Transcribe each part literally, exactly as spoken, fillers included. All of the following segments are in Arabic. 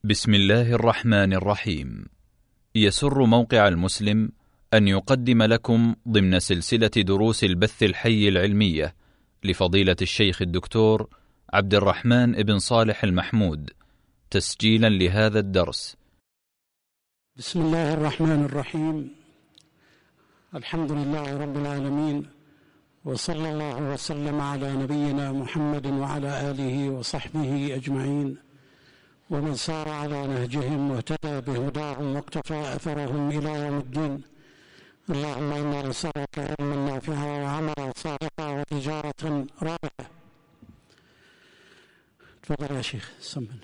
بسم الله الرحمن الرحيم. يسر موقع المسلم أن يقدم لكم ضمن سلسلة دروس البث الحي العلمية لفضيلة الشيخ الدكتور عبد الرحمن بن صالح المحمود تسجيلا لهذا الدرس. بسم الله الرحمن الرحيم. الحمد لله رب العالمين، وصلى الله وسلم على نبينا محمد وعلى آله وصحبه أجمعين، ومن سار على نهجهم واهتدى بهداهم واقتفى أثرهم إلى يوم الدين. اللهم إنا نسألك علما نافعا وعملا صالحا وتجارة رابحة. تفضل يا شيخ سمنا.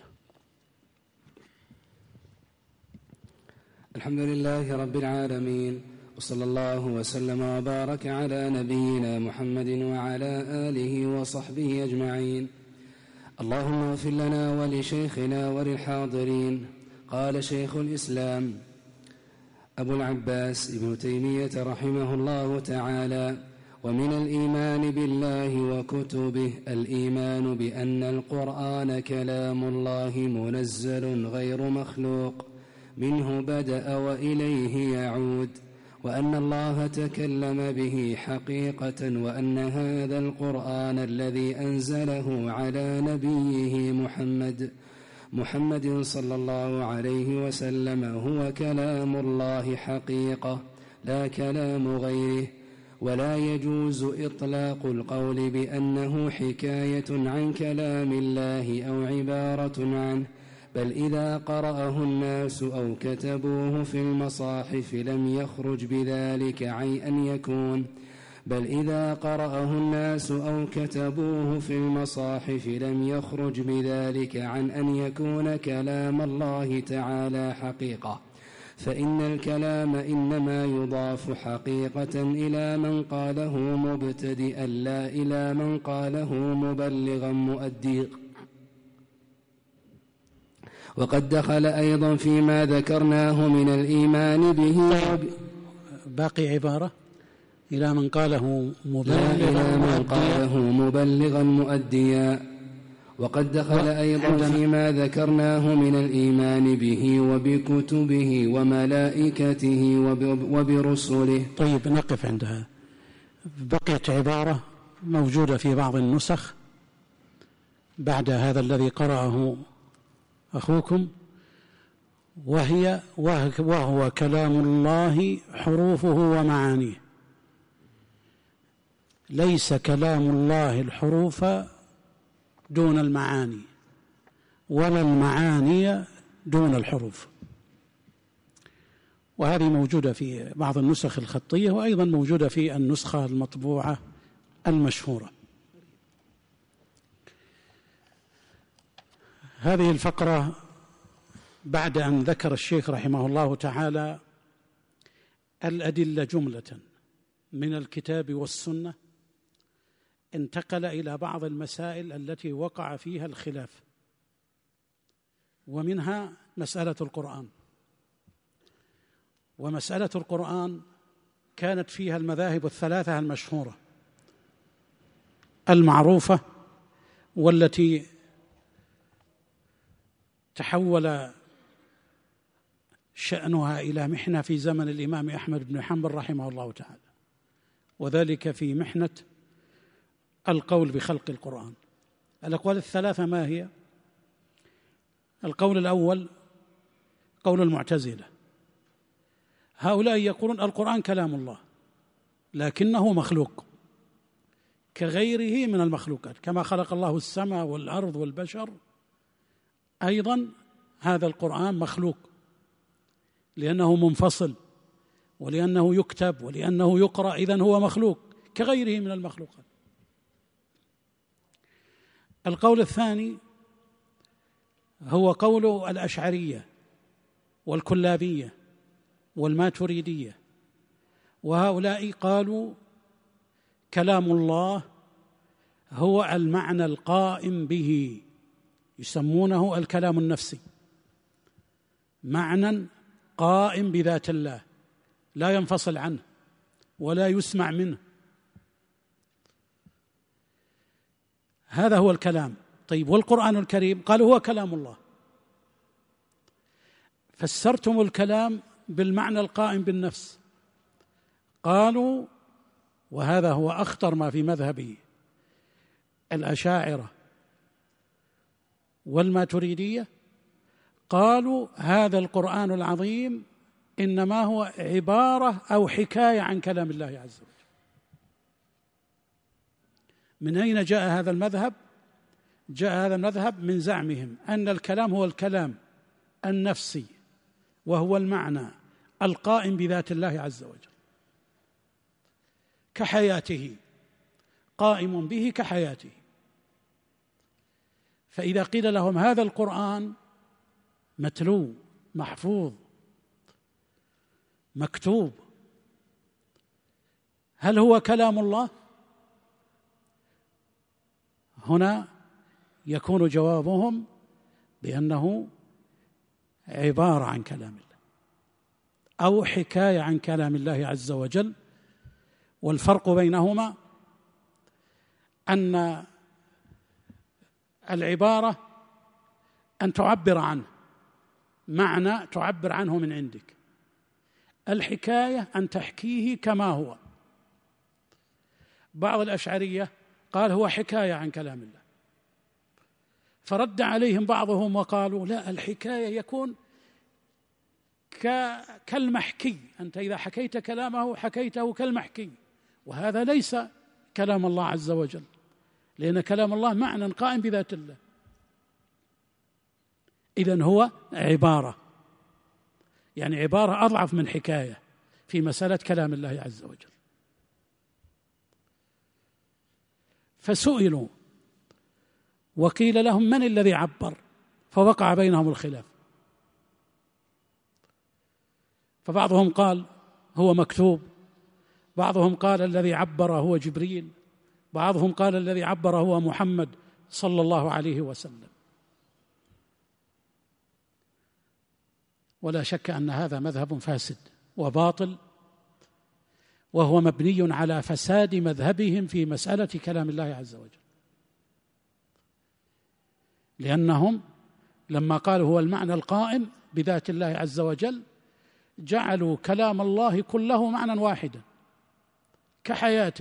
الحمد لله رب العالمين، وصلى الله وسلم وبارك على نبينا محمد وعلى آله وصحبه أجمعين. اللهم اغفر لنا ولشيخنا وللحاضرين. قال شيخ الإسلام أبو العباس ابن تيمية رحمه الله تعالى: ومن الإيمان بالله وكتبه الإيمان بأن القرآن كلام الله منزل غير مخلوق، منه بدأ وإليه يعود، وأن الله تكلم به حقيقة، وأن هذا القرآن الذي أنزله على نبيه محمد محمد صلى الله عليه وسلم هو كلام الله حقيقة لا كلام غيره، ولا يجوز إطلاق القول بأنه حكاية عن كلام الله أو عبارة عنه، بل إذا قرأه الناس أو كتبوه في المصاحف لم يخرج بذلك عن أن يكون بل إذا قرأه الناس أو كتبوه في المصاحف لم يخرج بذلك عن أن يكون كلام الله تعالى حقيقة، فإن الكلام إنما يضاف حقيقة إلى من قاله مبتدئا لا إلى من قاله مبلغا مؤديا. وقد دخل أيضا فيما ذكرناه من الإيمان به. باقي عبارة إلى من قاله مبلغا إلى من قاله مبلغا مؤديا. وقد دخل أيضا فيما ذكرناه من الإيمان به وبكتبه وملائكته وبرسله. طيب نقف عندها. بقيت عبارة موجودة في بعض النسخ بعد هذا الذي قرأه أخوكم، وهي وهو كلام الله حروفه ومعانيه. ليس كلام الله الحروف دون المعاني، ولا المعاني دون الحروف. وهذه موجودة في بعض النسخ الخطية، وأيضا موجودة في النسخة المطبوعة المشهورة. هذه الفقرة بعد أن ذكر الشيخ رحمه الله تعالى الأدلة جملة من الكتاب والسنة، انتقل إلى بعض المسائل التي وقع فيها الخلاف، ومنها مسألة القرآن. ومسألة القرآن كانت فيها المذاهب الثلاثة المشهورة المعروفة، والتي تحول شأنها إلى محنة في زمن الإمام أحمد بن حنبل رحمه الله تعالى، وذلك في محنة القول بخلق القرآن. الأقوال الثلاثة ما هي؟ القول الأول قول المعتزلة، هؤلاء يقولون القرآن كلام الله لكنه مخلوق كغيره من المخلوقات، كما خلق الله السماء والأرض والبشر، أيضا هذا القرآن مخلوق لأنه منفصل، ولأنه يكتب، ولأنه يقرأ، إذن هو مخلوق كغيره من المخلوقات. القول الثاني هو قول الأشعرية والكلابية والماتريدية، وهؤلاء قالوا كلام الله هو المعنى القائم به، يسمونه الكلام النفسي، معنى قائم بذات الله لا ينفصل عنه ولا يسمع منه، هذا هو الكلام. طيب والقرآن الكريم قالوا هو كلام الله، فسرتم الكلام بالمعنى القائم بالنفس. قالوا، وهذا هو أخطر ما في مذهب الأشاعرة والماتريدية، قالوا هذا القرآن العظيم إنما هو عبارة أو حكاية عن كلام الله عز وجل. من أين جاء هذا المذهب؟ جاء هذا المذهب من زعمهم أن الكلام هو الكلام النفسي، وهو المعنى القائم بذات الله عز وجل كحياته، قائم به كحياته. فإذا قيل لهم هذا القرآن متلو محفوظ مكتوب، هل هو كلام الله؟ هنا يكون جوابهم بأنه عبارة عن كلام الله أو حكاية عن كلام الله عز وجل. والفرق بينهما أن العبارة أن تعبر عنه معنى تعبر عنه من عندك، الحكاية أن تحكيه كما هو. بعض الأشعرية قال هو حكاية عن كلام الله، فرد عليهم بعضهم وقالوا لا، الحكاية يكون كالمحكي، أنت إذا حكيت كلامه حكيته كالمحكي، وهذا ليس كلام الله عز وجل، لأن كلام الله معنى قائم بذات الله. إذن هو عبارة، يعني عبارة أضعف من حكاية في مسألة كلام الله عز وجل. فسئلوا وقيل لهم من الذي عبر؟ فوقع بينهم الخلاف، فبعضهم قال هو مكتوب، بعضهم قال الذي عبر هو جبريل، بعضهم قال الذي عبر هو محمد صلى الله عليه وسلم. ولا شك أن هذا مذهب فاسد وباطل، وهو مبني على فساد مذهبهم في مسألة كلام الله عز وجل، لأنهم لما قالوا هو المعنى القائم بذات الله عز وجل جعلوا كلام الله كله معنى واحدا كحياته.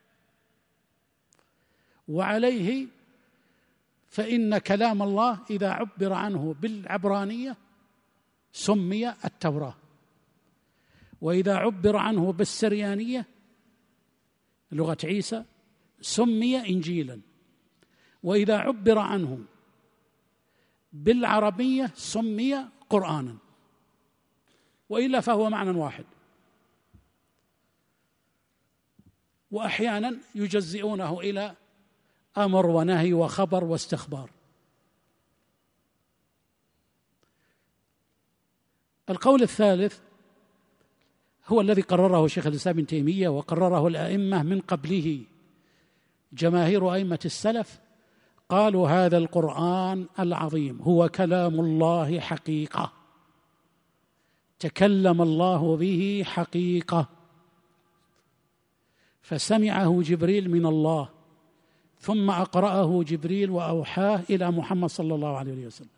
وعليه فإن كلام الله إذا عبر عنه بالعبرانية سمي التوراة، وإذا عبر عنه بالسريانية لغة عيسى سمي إنجيلا، وإذا عبر عنه بالعربية سمي قرآنا، وإلا فهو معنى واحد. وأحيانا يجزئونه إلى أمر ونهي وخبر واستخبار. القول الثالث هو الذي قرره شيخ الإسلام ابن تيمية وقرره الأئمة من قبله، جماهير أئمة السلف قالوا هذا القرآن العظيم هو كلام الله حقيقة، تكلم الله به حقيقة، فسمعه جبريل من الله ثم أقرأه جبريل وأوحاه إلى محمد صلى الله عليه وسلم،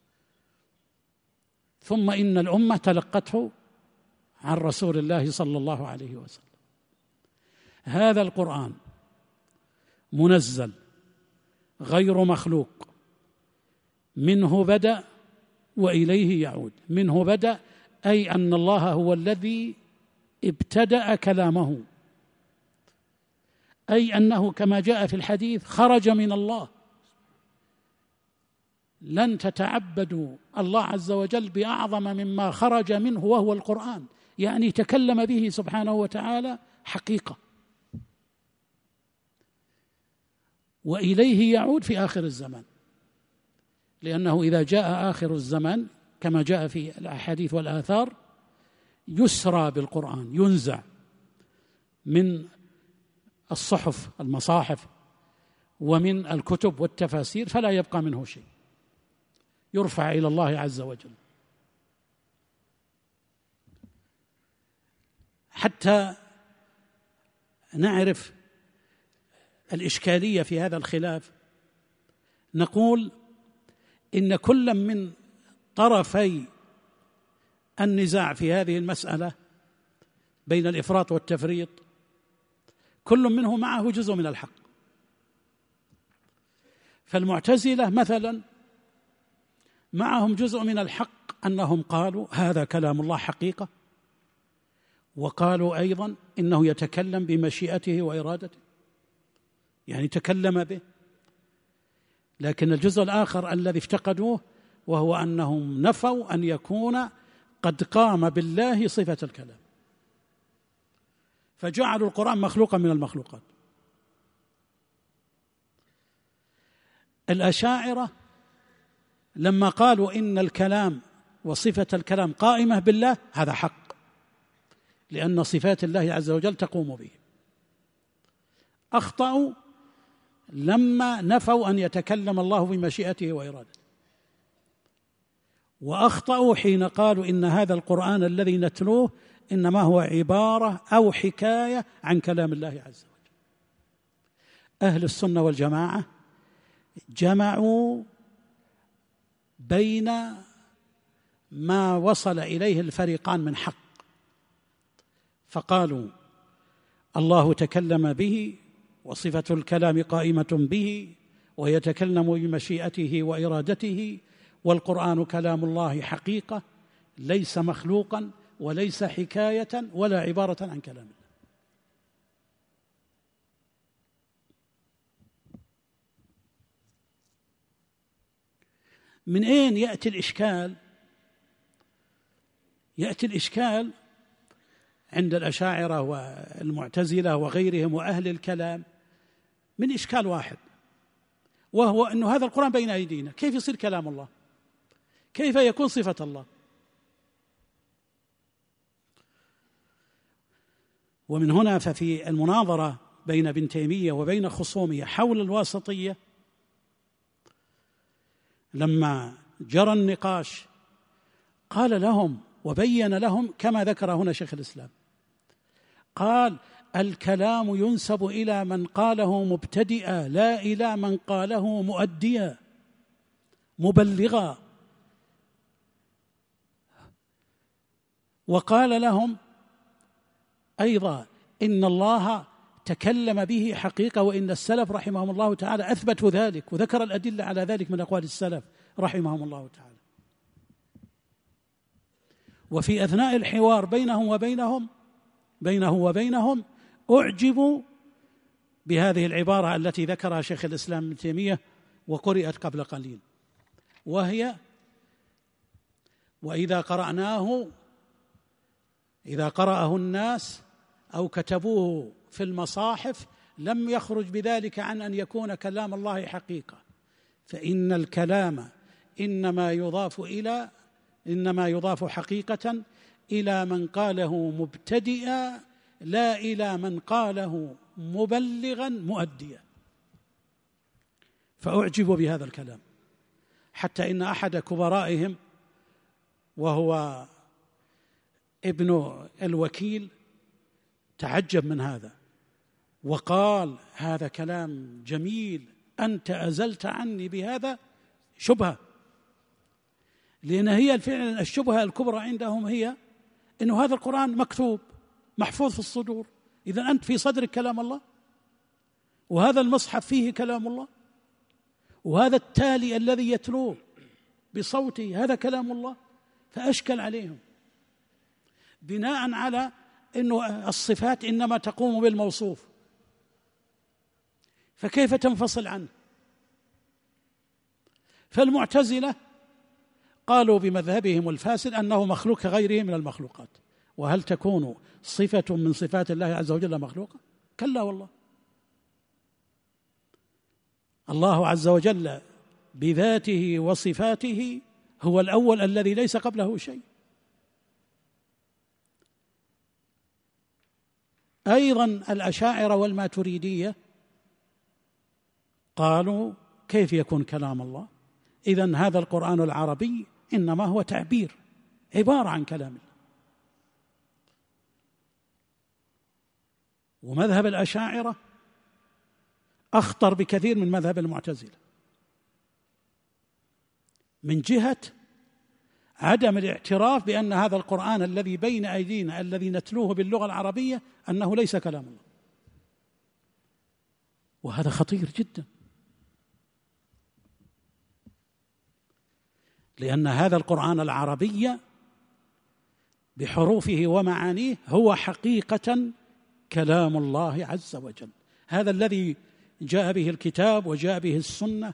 ثم إن الأمة تلقته عن رسول الله صلى الله عليه وسلم. هذا القرآن منزل غير مخلوق، منه بدأ وإليه يعود. منه بدأ أي أن الله هو الذي ابتدأ كلامه، أي أنه كما جاء في الحديث خرج من الله. لن تتعبدوا الله عز وجل بأعظم مما خرج منه وهو القرآن، يعني تكلم به سبحانه وتعالى حقيقة، وإليه يعود في آخر الزمان، لأنه إذا جاء آخر الزمان كما جاء في الأحاديث والآثار يسرى بالقرآن، ينزع من الصحف المصاحف ومن الكتب والتفاسير فلا يبقى منه شيء، يرفع إلى الله عز وجل. حتى نعرف الإشكالية في هذا الخلاف نقول إن كل من طرفي النزاع في هذه المسألة بين الإفراط والتفريط كل منه معه جزء من الحق. فالمعتزلة مثلا معهم جزء من الحق أنهم قالوا هذا كلام الله حقيقة، وقالوا أيضا إنه يتكلم بمشيئته وإرادته، يعني تكلم به. لكن الجزء الآخر الذي افتقدوه وهو أنهم نفوا أن يكون قد قام بالله صفة الكلام، فجعلوا القرآن مخلوقا من المخلوقات. الأشاعرة لما قالوا إن الكلام وصفة الكلام قائمة بالله، هذا حق، لأن صفات الله عز وجل تقوم به. أخطأوا لما نفوا أن يتكلم الله بمشيئته وإرادته، وأخطأوا حين قالوا إن هذا القرآن الذي نتلوه إنما هو عبارة أو حكاية عن كلام الله عز وجل. أهل السنة والجماعة جمعوا بين ما وصل إليه الفريقان من حق، فقالوا الله تكلم به وصفة الكلام قائمة به ويتكلم بمشيئته وإرادته، والقرآن كلام الله حقيقة ليس مخلوقا وليس حكاية ولا عبارة عن كلام الله. من أين يأتي الإشكال؟ يأتي الإشكال عند الأشاعرة والمعتزلة وغيرهم وأهل الكلام من إشكال واحد، وهو أن هذا القرآن بين أيدينا، كيف يصير كلام الله؟ كيف يكون صفة الله؟ ومن هنا ففي المناظرة بين ابن تيمية وبين خصومية حول الواسطية لما جرى النقاش قال لهم وبين لهم كما ذكر هنا شيخ الإسلام، قال الكلام ينسب إلى من قاله مبتدئا لا إلى من قاله مؤديا مبلغا. وقال لهم أيضا إن الله تكلم به حقيقة، وإن السلف رحمهم الله تعالى أثبتوا ذلك، وذكر الأدلة على ذلك من أقوال السلف رحمهم الله تعالى. وفي أثناء الحوار بينهم وبينهم بينه وبينهم أعجبوا بهذه العبارة التي ذكرها شيخ الإسلام ابن تيمية وقرأت قبل قليل، وهي وإذا قرأناه إذا قرأه الناس أو كتبوه في المصاحف لم يخرج بذلك عن أن يكون كلام الله حقيقة، فإن الكلام إنما يضاف إلى إنما يضاف حقيقة إلى من قاله مبتدئا لا إلى من قاله مبلغا مؤديا. فأعجبوا بهذا الكلام، حتى إن أحد كبرائهم وهو ابن الوكيل تعجب من هذا وقال هذا كلام جميل، أنت أزلت عني بهذا شبهة. لأن هي فعلا الشبهة الكبرى عندهم هي أن هذا القرآن مكتوب محفوظ في الصدور، إذا أنت في صدرك كلام الله، وهذا المصحف فيه كلام الله، وهذا التالي الذي يتلوه بصوته هذا كلام الله. فأشكل عليهم بناء على أن الصفات إنما تقوم بالموصوف، فكيف تنفصل عنه؟ فالمعتزلة قالوا بمذهبهم الفاسد أنه مخلوق كغيره من المخلوقات. وهل تكون صفة من صفات الله عز وجل مخلوقة؟ كلا والله، الله عز وجل بذاته وصفاته هو الأول الذي ليس قبله شيء. أيضا الأشاعرة والماتريدية قالوا كيف يكون كلام الله؟ إذن هذا القرآن العربي إنما هو تعبير، عبارة عن كلام الله. ومذهب الأشاعرة أخطر بكثير من مذهب المعتزلة، من جهة عدم الاعتراف بأن هذا القرآن الذي بين أيدينا الذي نتلوه باللغة العربية أنه ليس كلام الله، وهذا خطير جدا، لأن هذا القرآن العربي بحروفه ومعانيه هو حقيقة كلام الله عز وجل، هذا الذي جاء به الكتاب وجاء به السنة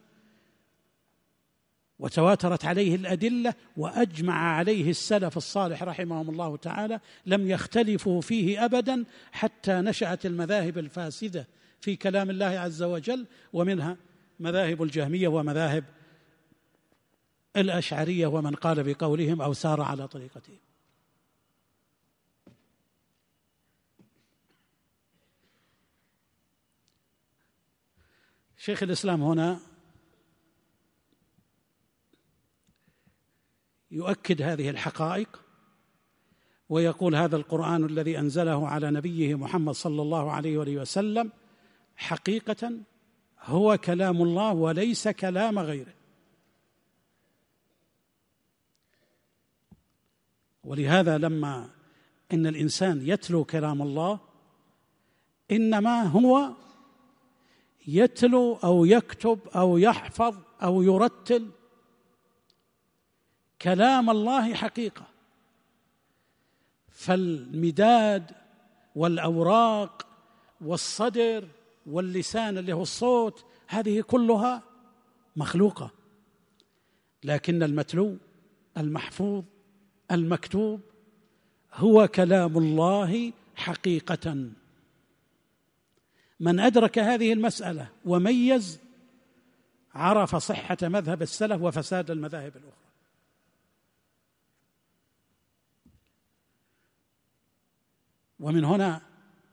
وتواترت عليه الأدلة وأجمع عليه السلف الصالح رحمهم الله تعالى، لم يختلفوا فيه أبدا حتى نشأت المذاهب الفاسدة في كلام الله عز وجل، ومنها مذاهب الجهمية ومذاهب الأشعرية ومن قال بقولهم أو سار على طريقتهم. شيخ الإسلام هنا يؤكد هذه الحقائق ويقول: هذا القرآن الذي أنزله على نبيه محمد صلى الله عليه وآله وسلم حقيقة هو كلام الله وليس كلام غيره. ولهذا لما إن الإنسان يتلو كلام الله إنما هو يتلو أو يكتب أو يحفظ أو يرتل كلام الله حقيقة، فالمداد والأوراق والصدر واللسان اللي هو الصوت هذه كلها مخلوقة، لكن المتلو المحفوظ المكتوب هو كلام الله حقيقة. من أدرك هذه المسألة وميز عرف صحة مذهب السلف وفساد المذاهب الأخرى. ومن هنا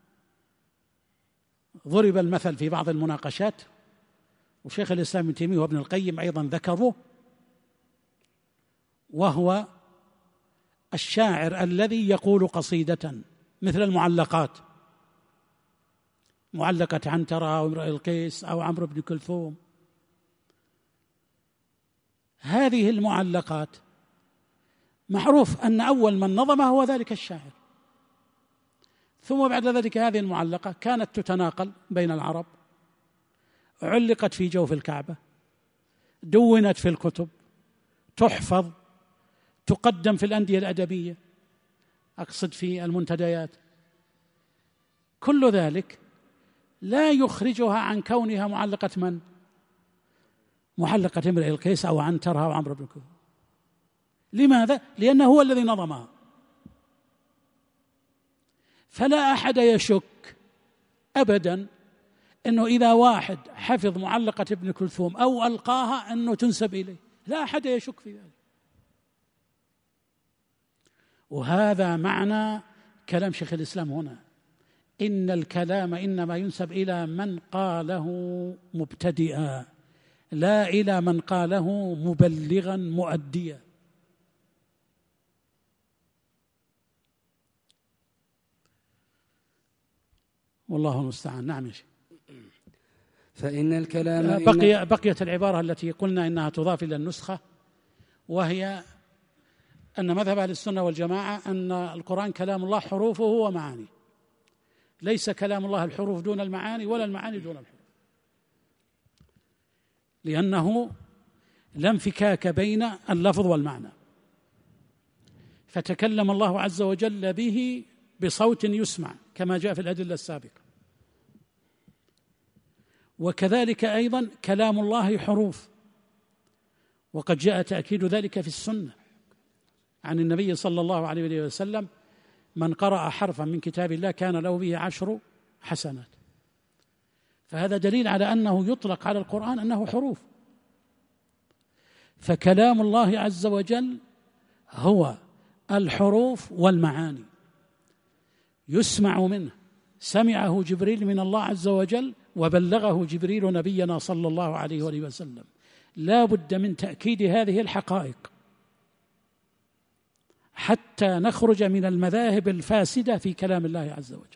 ضرب المثل في بعض المناقشات، وشيخ الإسلام ابن تيمية وابن القيم أيضا ذكروه، وهو الشاعر الذي يقول قصيدة مثل المعلقات، معلقة عنترة أو امرئ القيس أو عمرو بن كلثوم. هذه المعلقات معروف أن أول من نظمها هو ذلك الشاعر، ثم بعد ذلك هذه المعلقة كانت تتناقل بين العرب، علقت في جوف الكعبة، دونت في الكتب، تحفظ، تقدم في الأندية الأدبية، أقصد في المنتديات. كل ذلك لا يخرجها عن كونها معلقة من؟ معلقة امرئ القيس أو عنترة أو عمرو بن كلثوم. لماذا؟ لأنه هو الذي نظمها. فلا أحد يشك أبدا أنه إذا واحد حفظ معلقة ابن كلثوم أو ألقاها أنه تنسب إليه، لا أحد يشك في ذلك. وهذا معنى كلام شيخ الإسلام هنا، إن الكلام إنما ينسب إلى من قاله مبتدئا لا إلى من قاله مبلغا مؤديا. والله المستعان. نعم يا شيخ. فإن الكلام بقي بقيت العبارة التي قلنا إنها تضاف إلى النسخة، وهي أن مذهب أهل السنة والجماعة أن القرآن كلام الله حروفه ومعانيه، ليس كلام الله الحروف دون المعاني ولا المعاني دون الحروف، لأنه لا انفكاك بين اللفظ والمعنى. فتكلم الله عز وجل به بصوت يسمع كما جاء في الأدلة السابقة، وكذلك أيضا كلام الله حروف، وقد جاء تأكيد ذلك في السنة عن النبي صلى الله عليه وسلم: من قرأ حرفا من كتاب الله كان له به عشر حسنات. فهذا دليل على أنه يطلق على القرآن أنه حروف. فكلام الله عز وجل هو الحروف والمعاني، يسمع منه، سمعه جبريل من الله عز وجل وبلغه جبريل نبينا صلى الله عليه وآله وسلم. لا بد من تأكيد هذه الحقائق حتى نخرج من المذاهب الفاسدة في كلام الله عز وجل.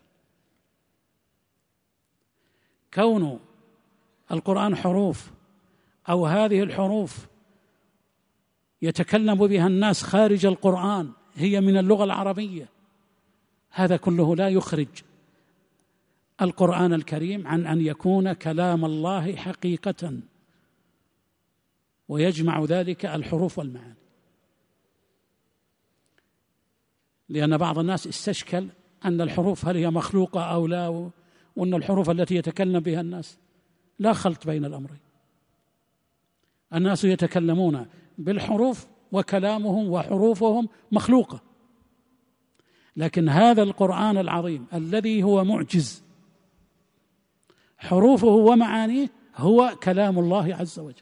كون القرآن حروف أو هذه الحروف يتكلم بها الناس خارج القرآن هي من اللغة العربية، هذا كله لا يخرج القرآن الكريم عن أن يكون كلام الله حقيقة، ويجمع ذلك الحروف والمعاني. لأن بعض الناس استشكل أن الحروف هل هي مخلوقة أو لا، وأن الحروف التي يتكلم بها الناس لا خلط بين الأمرين. الناس يتكلمون بالحروف وكلامهم وحروفهم مخلوقة، لكن هذا القرآن العظيم الذي هو معجز حروفه ومعانيه هو كلام الله عز وجل.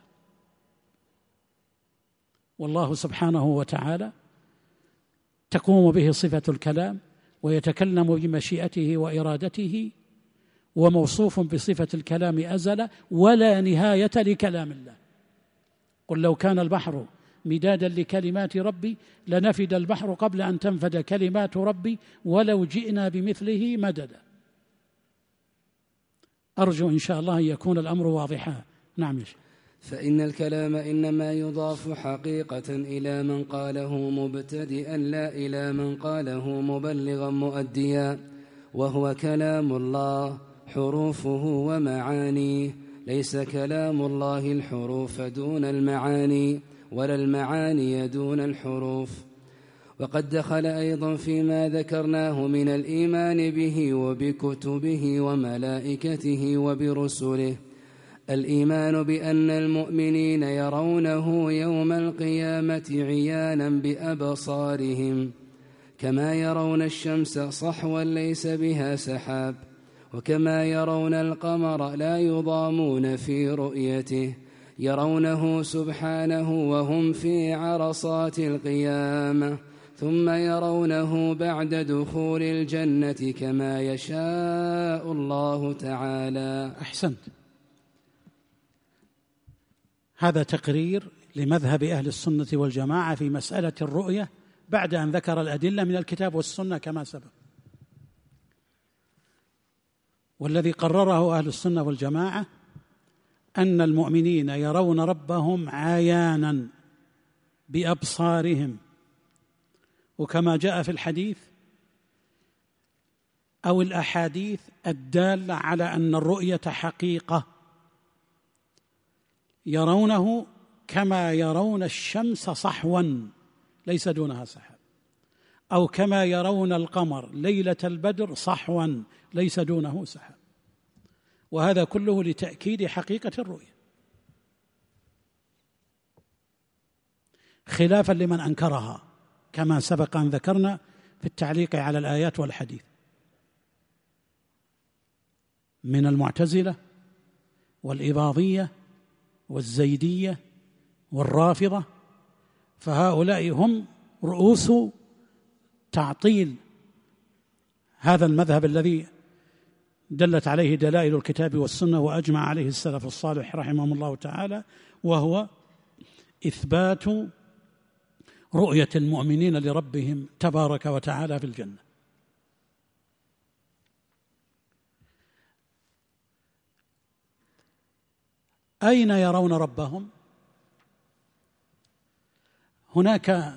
والله سبحانه وتعالى تقوم به صفة الكلام، ويتكلم بمشيئته وإرادته، وموصوف بصفة الكلام أزل ولا نهاية لكلام الله. قل لو كان البحر مدادا لكلمات ربي لنفد البحر قبل أن تنفد كلمات ربي ولو جئنا بمثله مددا. أرجو إن شاء الله أن يكون الأمر واضحا. نعم يا شيخ. فإن الكلام إنما يضاف حقيقة إلى من قاله مبتدئا لا إلى من قاله مبلغا مؤديا، وهو كلام الله حروفه ومعانيه، ليس كلام الله الحروف دون المعاني ولا المعاني دون الحروف. وقد دخل أيضا فيما ذكرناه من الإيمان به وبكتبه وملائكته وبرسله الإيمان بأن المؤمنين يرونه يوم القيامة عيانا بأبصارهم، كما يرون الشمس صحوا ليس بها سحاب، وكما يرون القمر لا يضامون في رؤيته، يرونه سبحانه وهم في عرصات القيامة، ثم يرونه بعد دخول الجنة كما يشاء الله تعالى. أحسنت. هذا تقرير لمذهب أهل السنة والجماعة في مسألة الرؤية بعد أن ذكر الأدلة من الكتاب والسنة كما سبق. والذي قرره أهل السنة والجماعة أن المؤمنين يرون ربهم عيانا بأبصارهم، وكما جاء في الحديث أو الأحاديث الدالة على أن الرؤية حقيقة، يرونه كما يرون الشمس صحوا ليس دونها سحاب، أو كما يرون القمر ليلة البدر صحوا ليس دونه سحاب، وهذا كله لتأكيد حقيقة الرؤية، خلافا لمن أنكرها كما سبق أن ذكرنا في التعليق على الآيات والحديث من المعتزلة والإباضية والزيدية والرافضة، فهؤلاء هم رؤوس تعطيل هذا المذهب الذي دلت عليه دلائل الكتاب والسنة وأجمع عليه السلف الصالح رحمهم الله تعالى، وهو إثبات رؤية المؤمنين لربهم تبارك وتعالى في الجنة. أين يرون ربهم؟ هناك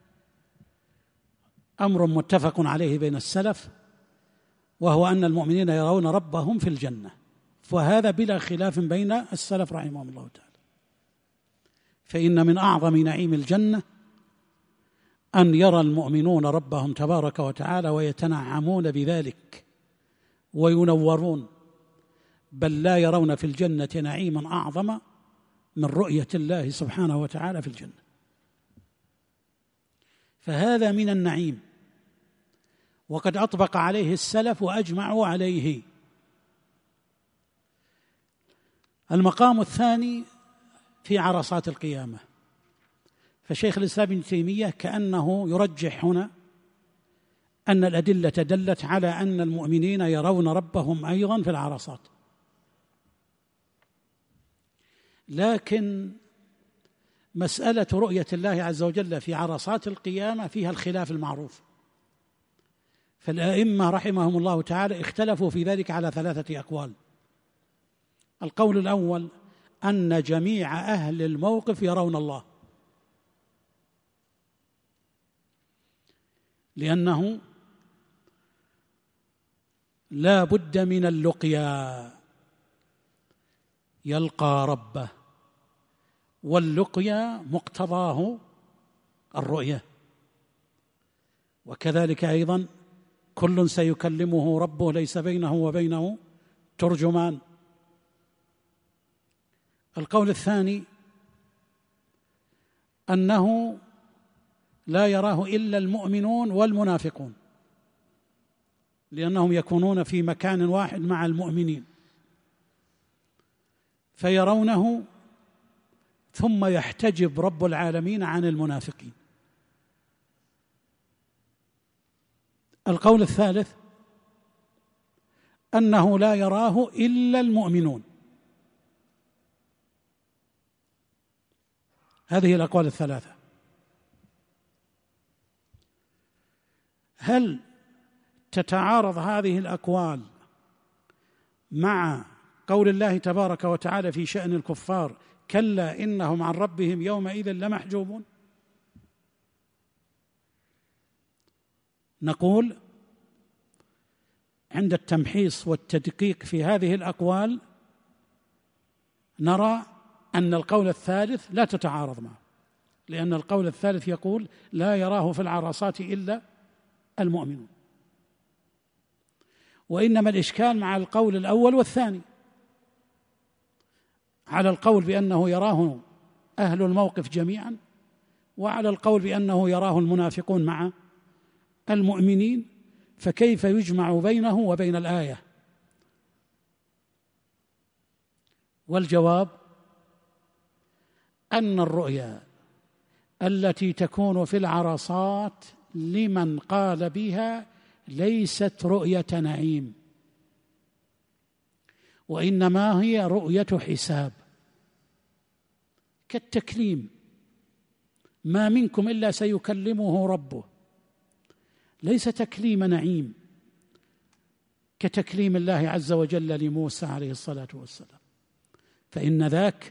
أمر متفق عليه بين السلف، وهو أن المؤمنين يرون ربهم في الجنة، وهذا بلا خلاف بين السلف رحمهم الله تعالى. فإن من أعظم نعيم الجنة أن يرى المؤمنون ربهم تبارك وتعالى ويتنعمون بذلك وينورون، بل لا يرون في الجنة نعيما أعظم من رؤية الله سبحانه وتعالى في الجنة. فهذا من النعيم، وقد أطبق عليه السلف وأجمعوا عليه. المقام الثاني في عرصات القيامة، فشيخ الإسلام ابن تيمية كأنه يرجح هنا أن الأدلة دلت على أن المؤمنين يرون ربهم أيضا في العرصات، لكن مسألة رؤية الله عز وجل في عرصات القيامة فيها الخلاف المعروف، فالأئمة رحمهم الله تعالى اختلفوا في ذلك على ثلاثة أقوال. القول الأول أن جميع أهل الموقف يرون الله، لأنه لا بد من اللقيا، يلقى ربه، واللقيا مقتضاه الرؤية. وكذلك أيضا كل سيكلمه ربه ليس بينه وبينه ترجمان. القول الثاني أنه لا يراه إلا المؤمنون والمنافقون، لأنهم يكونون في مكان واحد مع المؤمنين فيرونه، ثم يحتجب رب العالمين عن المنافقين. القول الثالث أنه لا يراه إلا المؤمنون. هذه الأقوال الثلاثة. هل تتعارض هذه الأقوال مع قول الله تبارك وتعالى في شأن الكفار: كلا إنهم عن ربهم يومئذ لمحجوبون؟ نقول عند التمحيص والتدقيق في هذه الأقوال نرى أن القول الثالث لا تتعارض معه، لأن القول الثالث يقول: لا يراه في العرصات إلا المؤمنون. وإنما الإشكال مع القول الأول والثاني. على القول بأنه يراه أهل الموقف جميعا، وعلى القول بأنه يراه المنافقون مع المؤمنين، فكيف يجمع بينه وبين الآية؟ والجواب أن الرؤيا التي تكون في العرصات لمن قال بها ليست رؤية نعيم، وإنما هي رؤية حساب، كالتكليم: ما منكم إلا سيكلمه ربه. ليس تكليم نعيم كتكليم الله عز وجل لموسى عليه الصلاة والسلام، فإن ذاك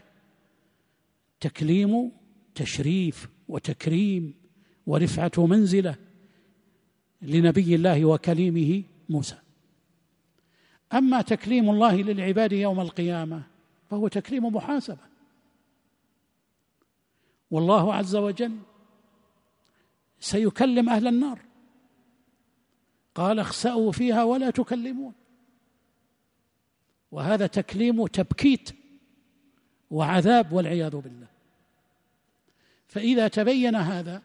تكليم تشريف وتكريم ورفعة منزلة لنبي الله وكليمه موسى. أما تكليم الله للعباد يوم القيامة فهو تكليم محاسبة، والله عز وجل سيكلم أهل النار، قال: اخسأوا فيها ولا تكلمون. وهذا تكليم تبكيت وعذاب والعياذ بالله. فإذا تبين هذا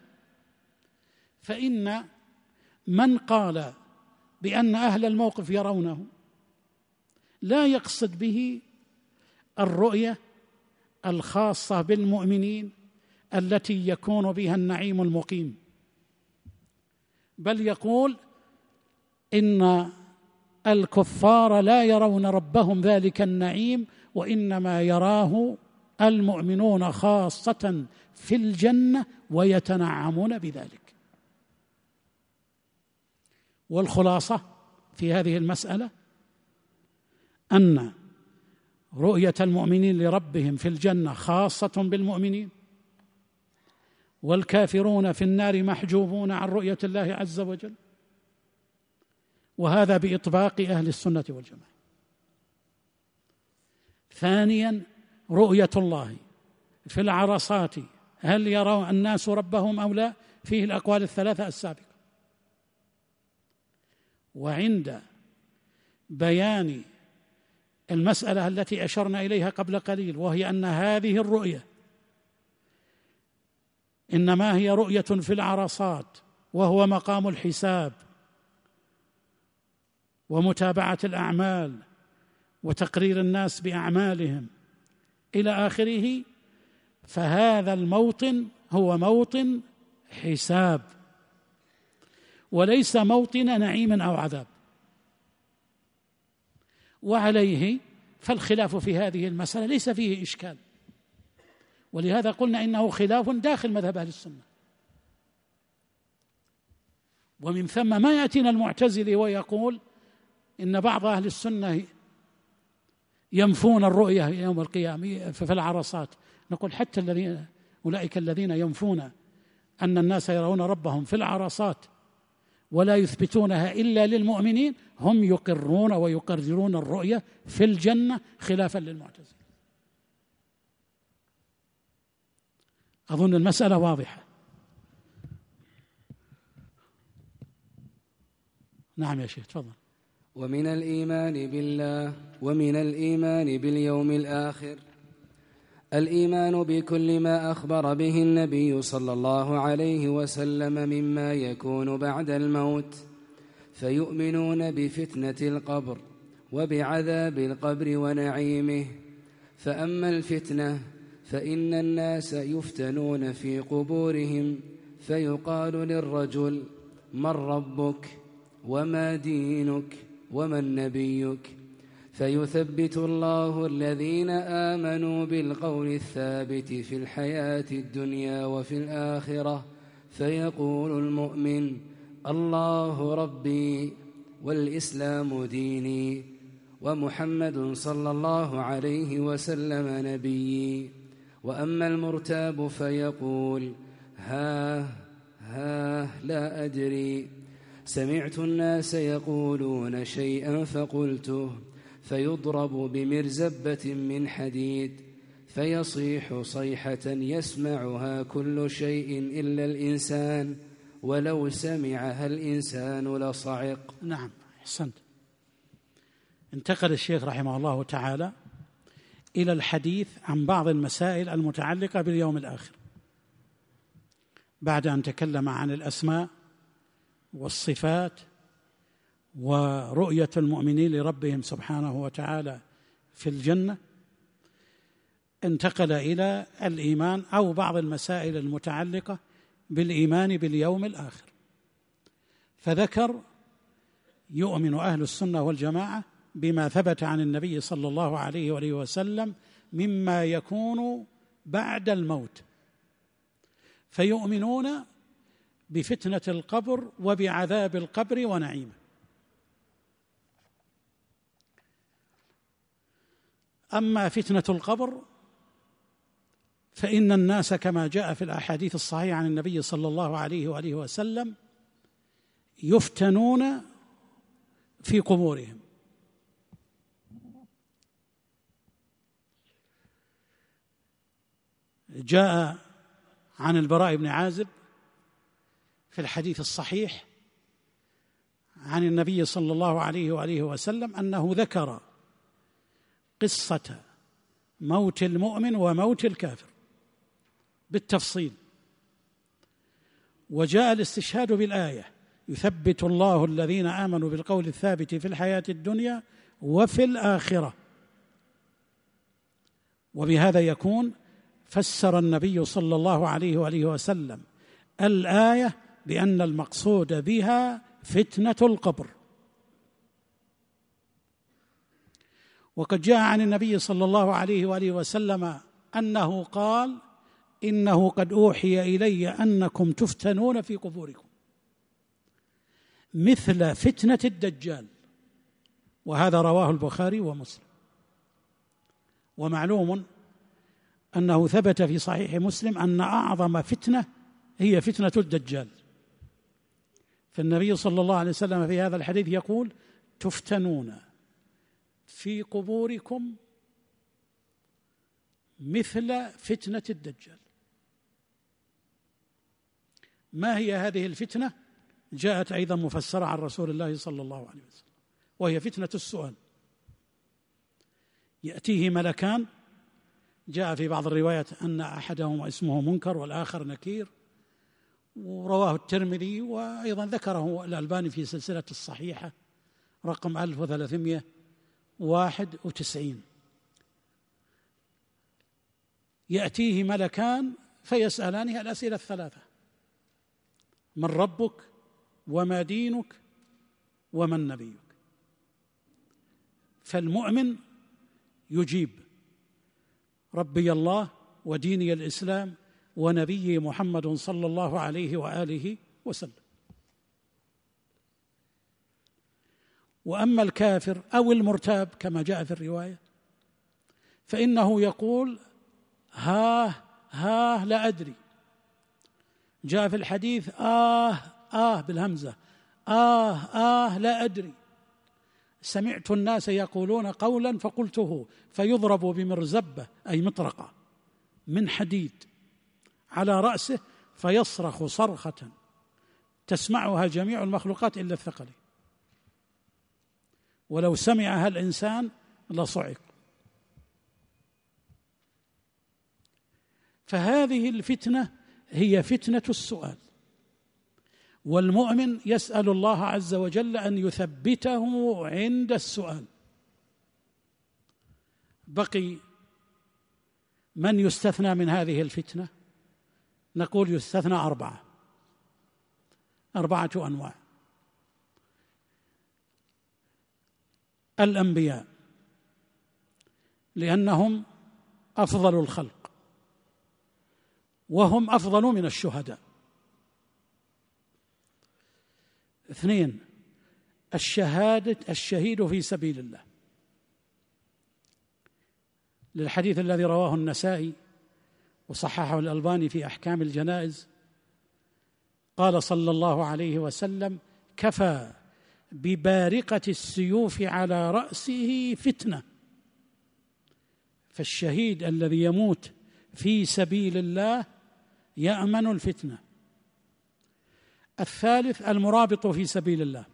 فإن من قال بأن أهل الموقف يرونه لا يقصد به الرؤية الخاصة بالمؤمنين التي يكون بها النعيم المقيم، بل يقول إن الكفار لا يرون ربهم ذلك النعيم، وإنما يراه المؤمنون خاصة في الجنة ويتنعمون بذلك. والخلاصة في هذه المسألة أن رؤية المؤمنين لربهم في الجنة خاصة بالمؤمنين، والكافرون في النار محجوبون عن رؤية الله عز وجل، وهذا بإطباق أهل السنة والجماعة. ثانيا، رؤية الله في العرصات، هل يرى الناس ربهم أو لا؟ فيه الأقوال الثلاثة السابقة. وعند بيان المسألة التي أشرنا إليها قبل قليل، وهي أن هذه الرؤية إنما هي رؤية في العرصات، وهو مقام الحساب ومتابعة الأعمال وتقرير الناس بأعمالهم إلى آخره، فهذا الموطن هو موطن حساب وليس موطن نعيم أو عذاب. وعليه فالخلاف في هذه المسألة ليس فيه إشكال، ولهذا قلنا إنه خلاف داخل مذهب أهل السنة. ومن ثم ما يأتينا المعتزلي ويقول إن بعض أهل السنة ينفون الرؤية يوم القيامة في العرصات. نقول حتى الذين أولئك الذين ينفون أن الناس يرون ربهم في العرصات ولا يثبتونها إلا للمؤمنين هم يقرون ويقررون الرؤية في الجنة خلافا للمعتزلة. أظن المسألة واضحة. نعم يا شيخ تفضل. ومن الإيمان بالله ومن الإيمان باليوم الآخر الإيمان بكل ما أخبر به النبي صلى الله عليه وسلم مما يكون بعد الموت، فيؤمنون بفتنة القبر وبعذاب القبر ونعيمه. فأما الفتنة فإن الناس يفتنون في قبورهم، فيقال للرجل: من ربك وما دينك ومن نبيك؟ فيثبت الله الذين آمنوا بالقول الثابت في الحياة الدنيا وفي الآخرة، فيقول المؤمن: الله ربي والإسلام ديني ومحمد صلى الله عليه وسلم نبيي. وأما المرتاب فيقول: ها ها لا أدري، سمعت الناس يقولون شيئا فقلته، فيضرب بمرزبة من حديد فيصيح صيحة يسمعها كل شيء إلا الإنسان، ولو سمعها الإنسان لصعق. نعم أحسنت. انتقل الشيخ رحمه الله تعالى إلى الحديث عن بعض المسائل المتعلقة باليوم الآخر، بعد أن تكلم عن الأسماء والصفات ورؤية المؤمنين لربهم سبحانه وتعالى في الجنة. انتقل إلى الإيمان أو بعض المسائل المتعلقة بالإيمان باليوم الآخر، فذكر: يؤمن أهل السنة والجماعة بما ثبت عن النبي صلى الله عليه وآله وسلم مما يكون بعد الموت، فيؤمنون بفتنة القبر وبعذاب القبر ونعيمه. أما فتنة القبر فإن الناس كما جاء في الأحاديث الصحيحة عن النبي صلى الله عليه وآله وسلم يفتنون في قبورهم. جاء عن البراء بن عازب في الحديث الصحيح عن النبي صلى الله عليه وآله وسلم أنه ذكر قصة موت المؤمن وموت الكافر بالتفصيل، وجاء الاستشهاد بالآية: يثبت الله الذين آمنوا بالقول الثابت في الحياة الدنيا وفي الآخرة. وبهذا يكون فسر النبي صلى الله عليه وآله وسلم الآية بأن المقصود بها فتنة القبر. وقد جاء عن النبي صلى الله عليه وآله وسلم أنه قال: إنه قد أوحي إلي أنكم تفتنون في قبوركم مثل فتنة الدجال. وهذا رواه البخاري ومسلم. ومعلوم أنه ثبت في صحيح مسلم أن أعظم فتنة هي فتنة الدجال، فالنبي صلى الله عليه وسلم في هذا الحديث يقول: تفتنون في قبوركم مثل فتنة الدجال. ما هي هذه الفتنة؟ جاءت أيضا مفسرة عن رسول الله صلى الله عليه وسلم، وهي فتنة السؤال. يأتيه ملكان، جاء في بعض الروايات أن أحدهما اسمه منكر والآخر نكير، ورواه الترمذي وأيضا ذكره الألباني في سلسلة الصحيحة رقم ألف وثلاثمائة وواحد وتسعين. يأتيه ملكان فيسألانه الأسئلة الثلاثة: من ربك وما دينك ومن نبيك؟ فالمؤمن يجيب: ربي الله وديني الإسلام ونبي محمد صلى الله عليه وآله وسلم. وأما الكافر أو المرتاب كما جاء في الرواية فإنه يقول: ها ها لا أدري. جاء في الحديث آه آه بالهمزة، آه آه لا أدري، سمعت الناس يقولون قولا فقلته، فيضرب بمرزبة أي مطرقة من حديد على رأسه فيصرخ صرخة تسمعها جميع المخلوقات إلا الثقلين، ولو سمعها الإنسان لصعق. فهذه الفتنة هي فتنة السؤال، والمؤمن يسأل الله عز وجل أن يثبته عند السؤال. بقي من يستثنى من هذه الفتنة؟ نقول يستثنى أربعة أربعة أنواع. الأنبياء، لأنهم أفضل الخلق وهم أفضل من الشهداء. اثنين، الشهادة الشهيد في سبيل الله، للحديث الذي رواه النسائي وصححه الألباني في أحكام الجنائز، قال صلى الله عليه وسلم: كفى ببارقة السيوف على رأسه فتنة. فالشهيد الذي يموت في سبيل الله يأمن الفتنة. الثالث، المرابط في سبيل الله،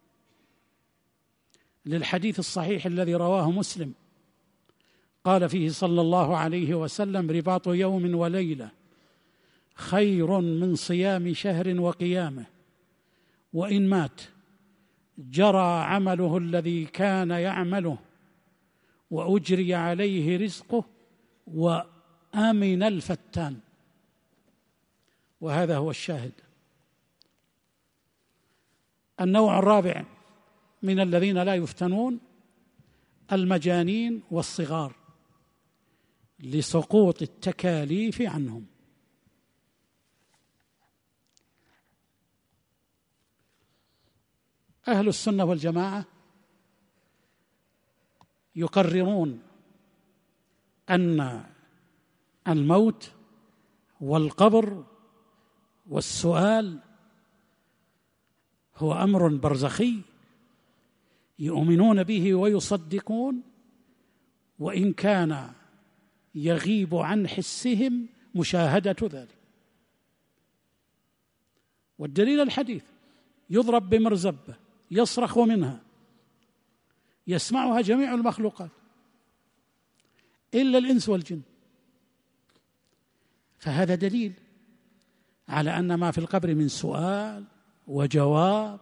للحديث الصحيح الذي رواه مسلم قال فيه صلى الله عليه وسلم: رباط يوم وليلة خير من صيام شهر وقيامه، وإن مات جرى عمله الذي كان يعمله وأجري عليه رزقه وأمن الفتان. وهذا هو الشاهد. النوع الرابع من الذين لا يفتنون المجانين والصغار، لسقوط التكاليف عنهم. أهل السنة والجماعة يقررون أن الموت والقبر والسؤال هو أمر برزخي يؤمنون به ويصدقون، وإن كان يغيب عن حسهم مشاهدة ذلك. والدليل الحديث: يضرب بمرزبة يصرخ منها يسمعها جميع المخلوقات إلا الإنس والجن. فهذا دليل على أن ما في القبر من سؤال وجواب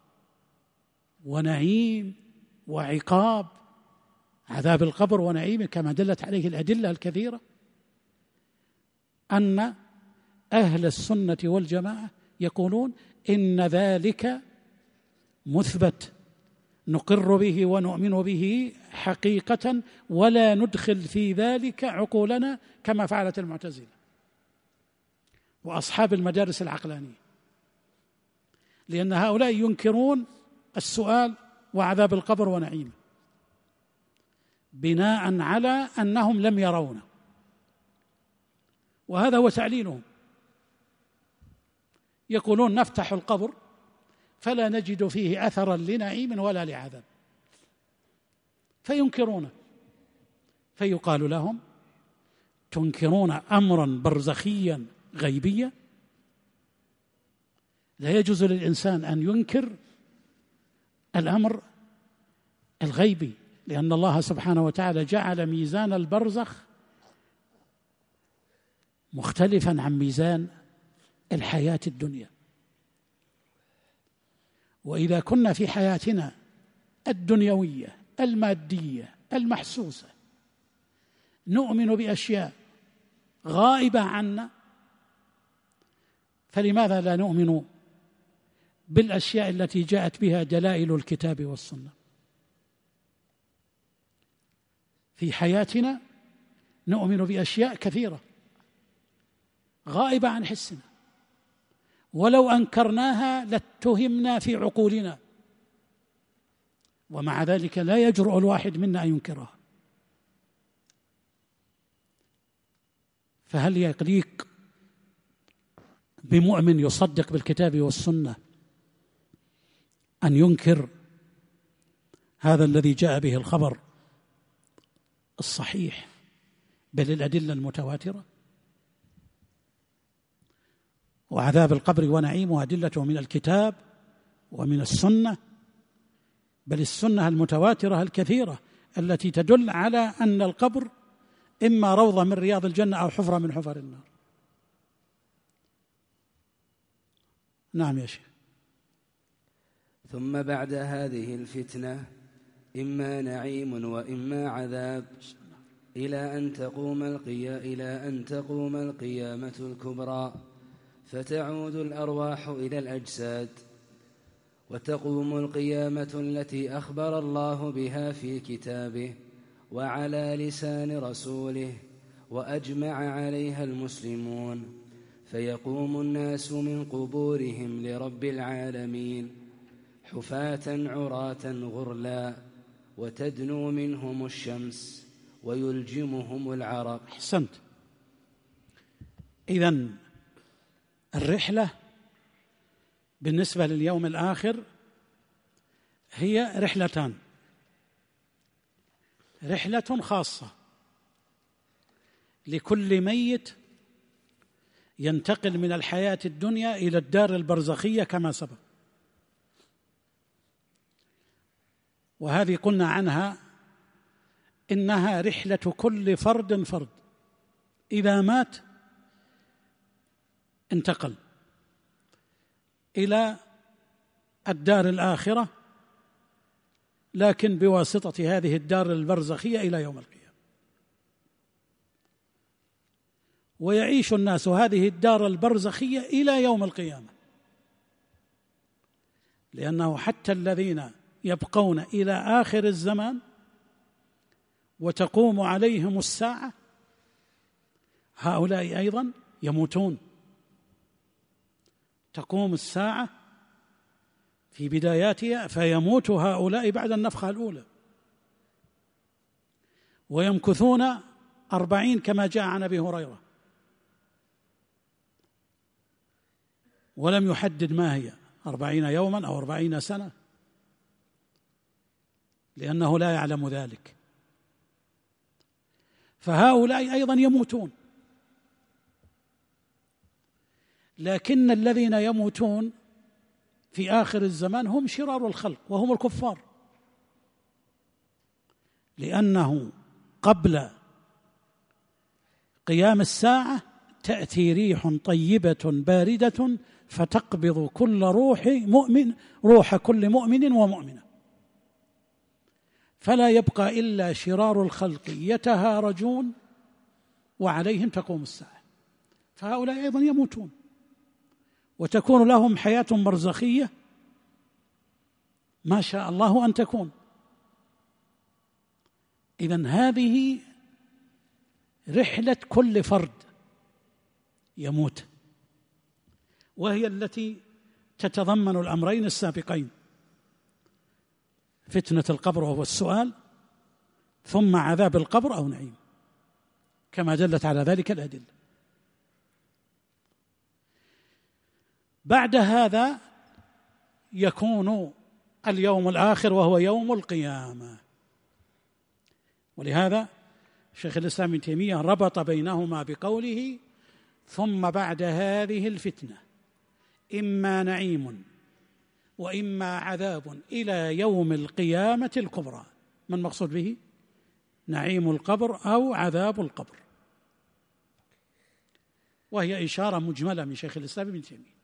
ونعيم وعقاب، عذاب القبر ونعيمه كما دلت عليه الأدلة الكثيرة، أن أهل السنة والجماعة يقولون إن ذلك مثبت، نقر به ونؤمن به حقيقة، ولا ندخل في ذلك عقولنا كما فعلت المعتزلة وأصحاب المدارس العقلانية، لأن هؤلاء ينكرون السؤال وعذاب القبر ونعيمه بناء على أنهم لم يرونه، وهذا هو تعليلهم. يقولون: نفتح القبر فلا نجد فيه أثرا لنعيم ولا لعذاب، فينكرونه. فيقال لهم: تنكرون أمرا برزخيا غيبيا؟ لا يجوز للإنسان أن ينكر الأمر الغيبي، لأن الله سبحانه وتعالى جعل ميزان البرزخ مختلفا عن ميزان الحياة الدنيا. وإذا كنا في حياتنا الدنيوية المادية المحسوسة نؤمن بأشياء غائبة عنا، فلماذا لا نؤمن بالأشياء التي جاءت بها دلائل الكتاب والسنة؟ في حياتنا نؤمن بأشياء كثيرة غائبة عن حسنا، ولو أنكرناها لاتهمنا في عقولنا، ومع ذلك لا يجرؤ الواحد منا أن ينكرها. فهل يليق بمؤمن يصدق بالكتاب والسنة أن ينكر هذا الذي جاء به الخبر الصحيح بل الأدلة المتواترة؟ وعذاب القبر ونعيمه أدلته من الكتاب ومن السنة، بل السنة المتواترة الكثيرة التي تدل على أن القبر إما روضة من رياض الجنة أو حفرة من حفر النار. نعم يا شيخ. ثم بعد هذه الفتنة إما نعيم وإما عذاب إلى أن تقوم القيا إلى أن تقوم القيامة الكبرى، فتعود الأرواح إلى الأجساد، وتقوم القيامة التي أخبر الله بها في كتابه وعلى لسان رسوله وأجمع عليها المسلمون، فيقوم الناس من قبورهم لرب العالمين حفاة عراة غرلا، وتدنو منهم الشمس ويلجمهم العرق. أحسنت. إذن الرحلة بالنسبة لليوم الآخر هي رحلتان: رحلة خاصة لكل ميت ينتقل من الحياة الدنيا إلى الدار البرزخية كما سبق، وهذه قلنا عنها إنها رحلة كل فرد فرد، إذا مات انتقل إلى الدار الآخرة، لكن بواسطة هذه الدار البرزخية إلى يوم القيامة. ويعيش الناس هذه الدار البرزخية إلى يوم القيامة، لأنه حتى الذين يبقون إلى آخر الزمان وتقوم عليهم الساعة هؤلاء أيضا يموتون. تقوم الساعة في بداياتها فيموت هؤلاء بعد النفخة الأولى، ويمكثون أربعين كما جاء عن أبي هريرة، ولم يحدد ما هي، أربعين يوما أو أربعين سنة، لأنه لا يعلم ذلك. فهؤلاء أيضا يموتون، لكن الذين يموتون في آخر الزمان هم شرار الخلق وهم الكفار، لأنه قبل قيام الساعة تأتي ريح طيبة باردة فتقبض كل روح مؤمن روح كل مؤمن ومؤمنة، فلا يبقى إلا شرار الخلق يتهارجون وعليهم تقوم الساعة. فهؤلاء أيضا يموتون وتكون لهم حياة برزخية ما شاء الله أن تكون. إذن هذه رحلة كل فرد يموت، وهي التي تتضمن الأمرين السابقين: فتنة القبر وهو السؤال، ثم عذاب القبر أو نعيم، كما دلت على ذلك الأدلة. بعد هذا يكون اليوم الآخر وهو يوم القيامة، ولهذا شيخ الإسلام ابن تيمية ربط بينهما بقوله: ثم بعد هذه الفتنة إما نعيم وإما عذاب إلى يوم القيامة الكبرى. ما المقصود به؟ نعيم القبر أو عذاب القبر، وهي إشارة مجملة من شيخ الإسلام ابن تيمية.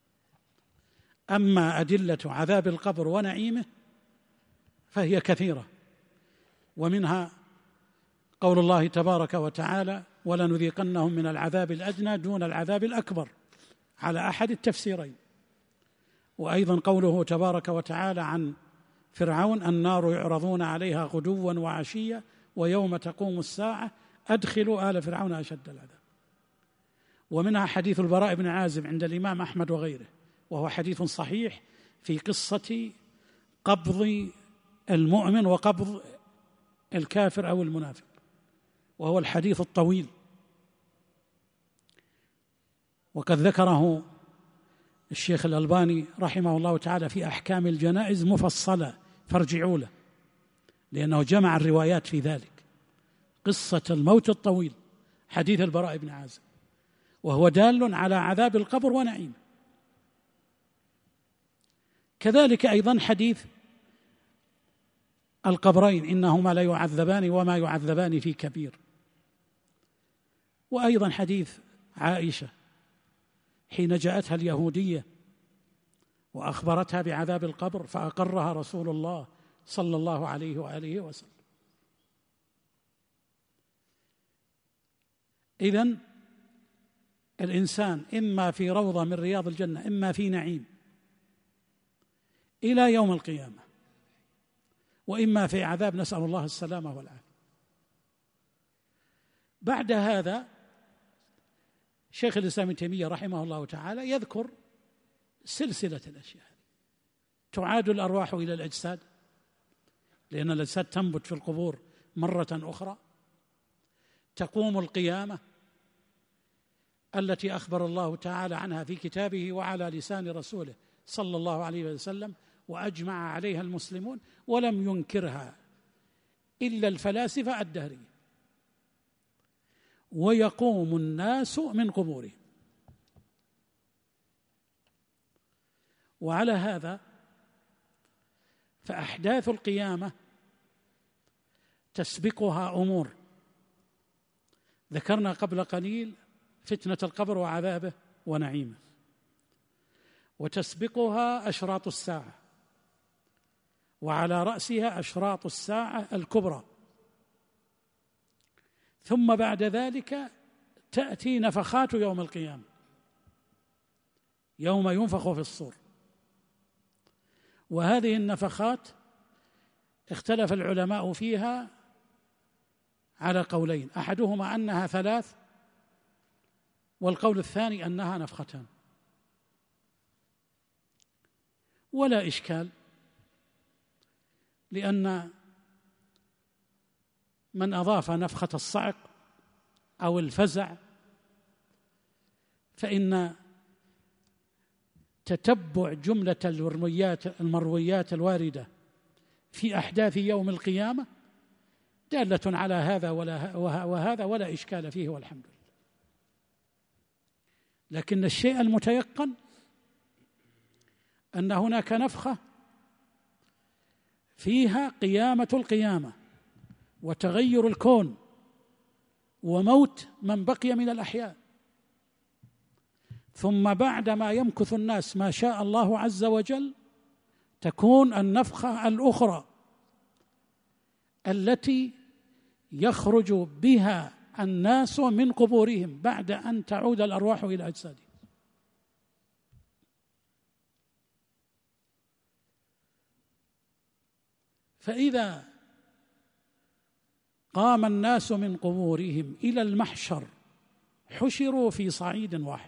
أما أدلة عذاب القبر ونعيمه فهي كثيرة، ومنها قول الله تبارك وتعالى: ولنذيقنهم من العذاب الأدنى دون العذاب الأكبر، على أحد التفسيرين. وأيضا قوله تبارك وتعالى عن فرعون: النار يعرضون عليها غدوا وعشيا ويوم تقوم الساعة أدخلوا آل فرعون أشد العذاب. ومنها حديث البراء بن عازب عند الإمام أحمد وغيره، وهو حديث صحيح في قصة قبض المؤمن وقبض الكافر أو المنافق، وهو الحديث الطويل، وقد ذكره الشيخ الألباني رحمه الله تعالى في أحكام الجنائز مفصلة، فارجعوا له، لأنه جمع الروايات في ذلك. قصة الموت الطويل، حديث البراء بن عازب، وهو دال على عذاب القبر ونعيمه. كذلك أيضا حديث القبرين إنهما لا يعذبان وما يعذبان في كبير. وأيضا حديث عائشة حين جاءتها اليهودية وأخبرتها بعذاب القبر فأقرها رسول الله صلى الله عليه وآله وسلم. إذن الإنسان إما في روضة من رياض الجنة إما في نعيم إلى يوم القيامة، وإما في عذاب، نسأل الله السلامة والعافية. بعد هذا شيخ الإسلام ابن تيمية رحمه الله تعالى يذكر سلسلة الأشياء. تعاد الأرواح إلى الأجساد، لأن الأجساد تنبت في القبور مرة أخرى. تقوم القيامة التي أخبر الله تعالى عنها في كتابه وعلى لسان رسوله صلى الله عليه وسلم، وأجمع عليها المسلمون ولم ينكرها إلا الفلاسفة الدهرية. ويقوم الناس من قبورهم. وعلى هذا فأحداث القيامة تسبقها أمور ذكرنا قبل قليل، فتنة القبر وعذابه ونعيمه، وتسبقها أشراط الساعة، وعلى رأسها أشراط الساعة الكبرى. ثم بعد ذلك تأتي نفخات يوم القيامة، يوم ينفخ في الصور. وهذه النفخات اختلف العلماء فيها على قولين، أحدهما أنها ثلاث، والقول الثاني أنها نفختان. ولا إشكال، لأن من أضاف نفخة الصعق أو الفزع فإن تتبع جملة المرويات المرويات الواردة في أحداث يوم القيامة دالة على هذا ولا وهذا ولا إشكال فيه والحمد لله. لكن الشيء المتيقن أن هناك نفخة فيها قيامة القيامة وتغير الكون وموت من بقي من الأحياء، ثم بعدما يمكث الناس ما شاء الله عز وجل تكون النفخة الأخرى التي يخرج بها الناس من قبورهم بعد أن تعود الأرواح إلى أجسادهم. فإذا قام الناس من قبورهم إلى المحشر حشروا في صعيد واحد.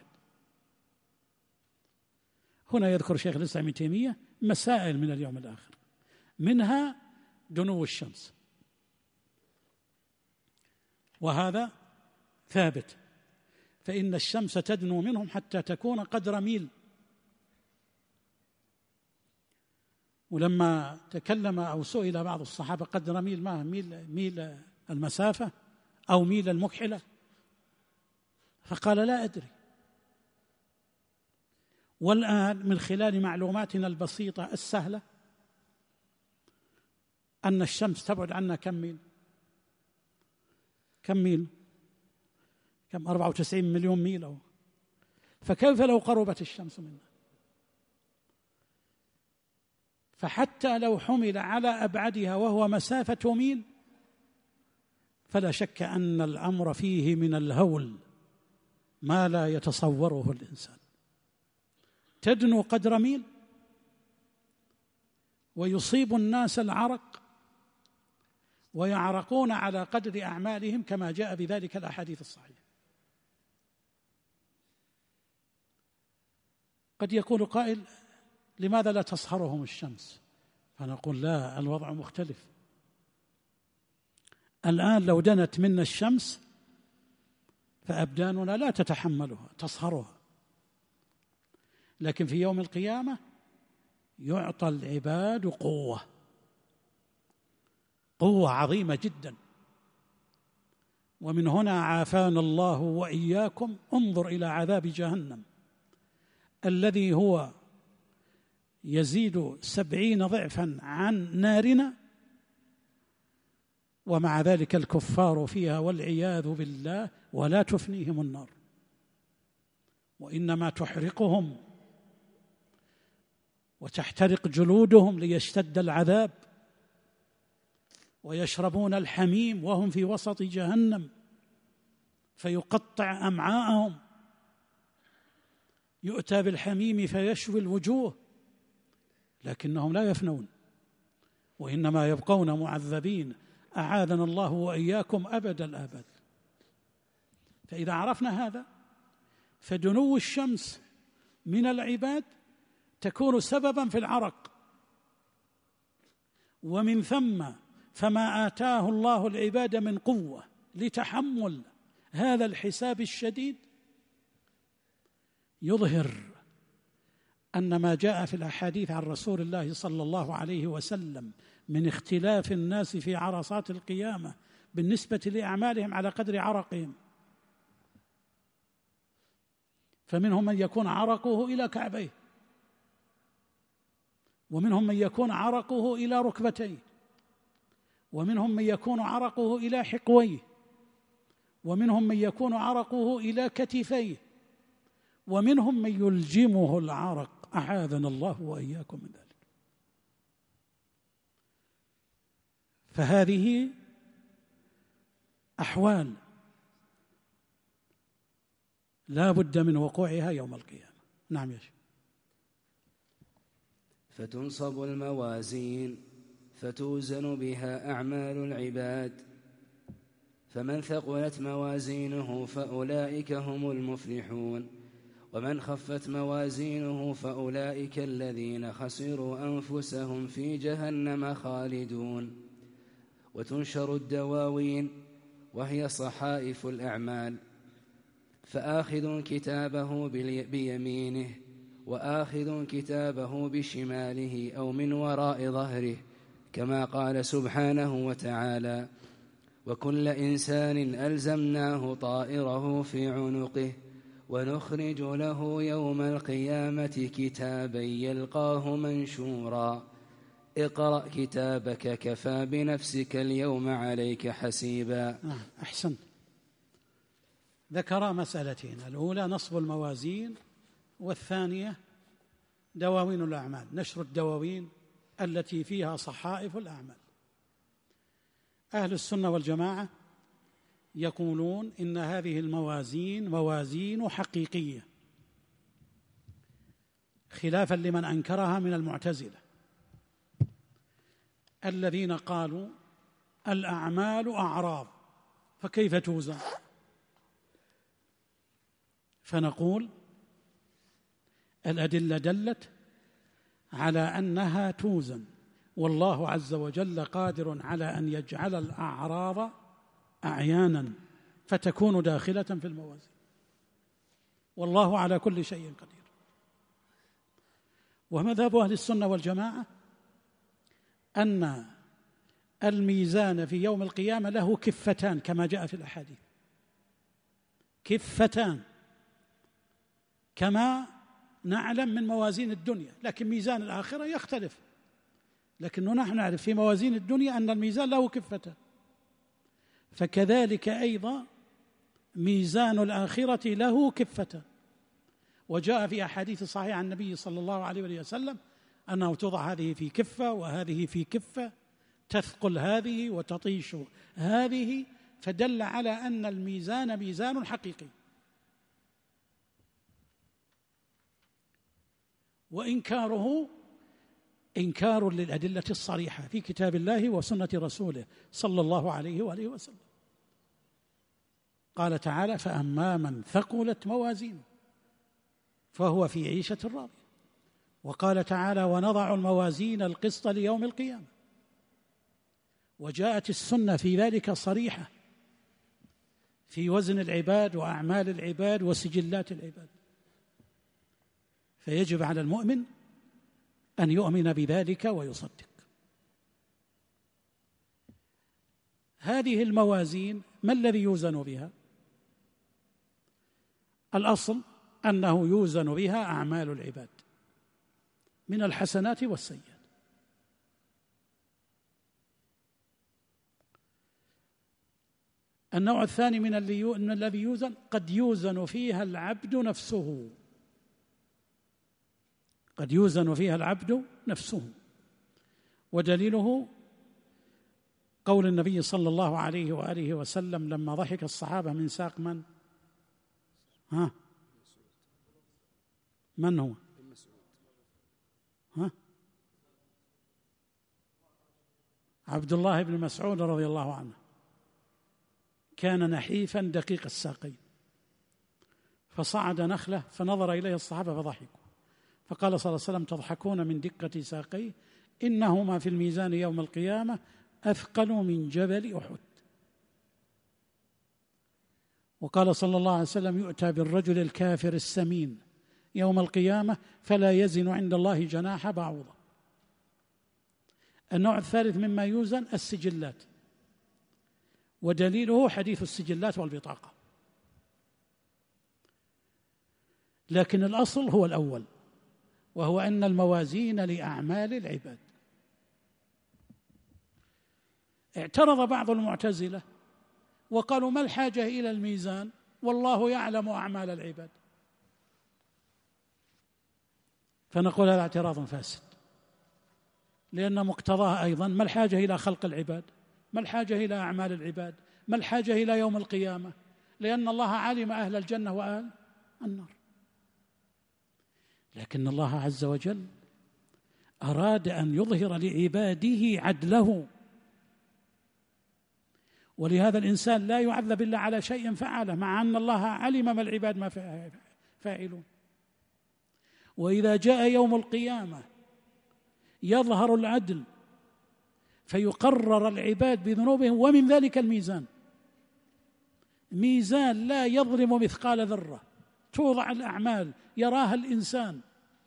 هنا يذكر شيخ الإسلام ابن تيمية مسائل من اليوم الآخر، منها دنو الشمس، وهذا ثابت، فإن الشمس تدنو منهم حتى تكون قدر ميل. ولما تكلم أو سئل بعض الصحابة قدر ميل، ما ميل ميل المسافة أو ميل المكحلة، فقال لا أدري. والآن من خلال معلوماتنا البسيطة السهلة أن الشمس تبعد عنا كم ميل؟ كم ميل؟ كم؟ أربعة وتسعين مليون ميل أو. فكيف لو قربت الشمس منا؟ فحتى لو حمل على أبعدها وهو مسافة ميل فلا شك أن الأمر فيه من الهول ما لا يتصوره الإنسان. تدنو قدر ميل ويصيب الناس العرق ويعرقون على قدر أعمالهم كما جاء بذلك الأحاديث الصحيحة. قد يقول قائل لماذا لا تصهرهم الشمس؟ فنقول لا، الوضع مختلف. الآن لو دنت منا الشمس فأبداننا لا تتحملها، تصهرها، لكن في يوم القيامة يعطى العباد قوة قوة عظيمة جدا. ومن هنا عافانا الله وإياكم انظر إلى عذاب جهنم الذي هو يزيد سبعين ضعفا عن نارنا، ومع ذلك الكفار فيها والعياذ بالله ولا تفنيهم النار، وإنما تحرقهم وتحترق جلودهم ليشتد العذاب، ويشربون الحميم وهم في وسط جهنم فيقطع أمعاءهم، يؤتى بالحميم فيشوي الوجوه، لكنهم لا يفنون وإنما يبقون معذبين، أعاذنا الله وإياكم أبد الآباد. فإذا عرفنا هذا فدنو الشمس من العباد تكون سببا في العرق، ومن ثم فما آتاه الله العباد من قوة لتحمل هذا الحساب الشديد يظهر أن ما جاء في الأحاديث عن رسول الله صلى الله عليه وسلم من اختلاف الناس في عرصات القيامة بالنسبة لأعمالهم على قدر عرقهم، فمنهم من يكون عرقه إلى كعبيه، ومنهم من يكون عرقه إلى ركبتيه، ومنهم من يكون عرقه إلى حقويه، ومنهم من يكون عرقه إلى كتفيه، ومنهم من يلجمه العرق، أعاذنا الله وإياكم من ذلك. فهذه أحوال لا بد من وقوعها يوم القيامة. نعم يا شيخ. فتنصب الموازين فتوزن بها أعمال العباد، فمن ثقلت موازينه فأولئك هم المفلحون، ومن خفت موازينه فأولئك الذين خسروا أنفسهم في جهنم خالدون. وتنشر الدواوين وهي صحائف الأعمال، فآخذ كتابه بيمينه وآخذ كتابه بشماله أو من وراء ظهره، كما قال سبحانه وتعالى: وكل إنسان ألزمناه طائره في عنقه ونخرج له يوم القيامة كتابا يلقاه منشورا اقرأ كتابك كفى بنفسك اليوم عليك حسيبا. أحسن. ذكر مسألتين، الأولى نصب الموازين، والثانية دواوين الأعمال، نشر الدواوين التي فيها صحائف الأعمال. أهل السنة والجماعة يقولون إن هذه الموازين موازين حقيقية، خلافا لمن أنكرها من المعتزلة الذين قالوا الأعمال أعراض فكيف توزن؟ فنقول الأدلة دلت على أنها توزن، والله عز وجل قادر على أن يجعل الأعراض أعيانا فتكون داخلة في الموازين، والله على كل شيء قدير. ومذهب أهل السنة والجماعة أن الميزان في يوم القيامة له كفتان كما جاء في الأحاديث، كفتان كما نعلم من موازين الدنيا، لكن ميزان الآخرة يختلف، لكنه نحن نعرف في موازين الدنيا أن الميزان له كفتان، فكذلك أيضا ميزان الآخرة له كفتان. وجاء في أحاديث صحيحة عن النبي صلى الله عليه وسلم أنه توضع هذه في كفة وهذه في كفة، تثقل هذه وتطيش هذه، فدل على أن الميزان ميزان حقيقي. وإنكاره إنكار للأدلة الصريحة في كتاب الله وسنة رسوله صلى الله عليه وآله وسلم. قال تعالى: فأما من ثقلت موازينه فهو في عيشة راضية. وقال تعالى: ونضع الموازين القسط ليوم القيامة. وجاءت السنة في ذلك صريحة في وزن العباد وأعمال العباد وسجلات العباد. فيجب على المؤمن أن يؤمن بذلك ويصدق. هذه الموازين ما الذي يوزن بها؟ الأصل أنه يوزن بها أعمال العباد من الحسنات والسيئات. النوع الثاني من الذي يوزن قد يوزن فيها العبد نفسه، قد يوزن فيها العبد نفسه، ودليله قول النبي صلى الله عليه وآله وسلم لما ضحك الصحابة من ساق من؟ ها؟ من هو؟ ها؟ عبد الله بن مسعود رضي الله عنه، كان نحيفا دقيق الساقين، فصعد نخلة فنظر إليه الصحابة فضحكوا، فقال صلى الله عليه وسلم: تضحكون من دقة ساقيه، إنهما في الميزان يوم القيامة أثقل من جبل أحد. وقال صلى الله عليه وسلم: يؤتى بالرجل الكافر السمين يوم القيامة فلا يزن عند الله جناح بعوضة. النوع الثالث مما يوزن السجلات، ودليله حديث السجلات والبطاقة، لكن الأصل هو الأول، وهو أن الموازين لأعمال العباد. اعترض بعض المعتزلة وقالوا: ما الحاجة إلى الميزان والله يعلم أعمال العباد؟ فنقول هذا اعتراض فاسد، لأن مقتضاه أيضا ما الحاجة إلى خلق العباد، ما الحاجة إلى أعمال العباد، ما الحاجة إلى يوم القيامة، لأن الله علم أهل الجنة وأهل النار. لكن الله عز وجل أراد أن يظهر لعباده عدله، ولهذا الإنسان لا يعذب إلا على شيء فعله، مع أن الله علم ما العباد ما فاعلون. وإذا جاء يوم القيامة يظهر العدل فيقرر العباد بذنوبهم، ومن ذلك الميزان، ميزان لا يظلم مثقال ذرة، توضع الأعمال يراها الإنسان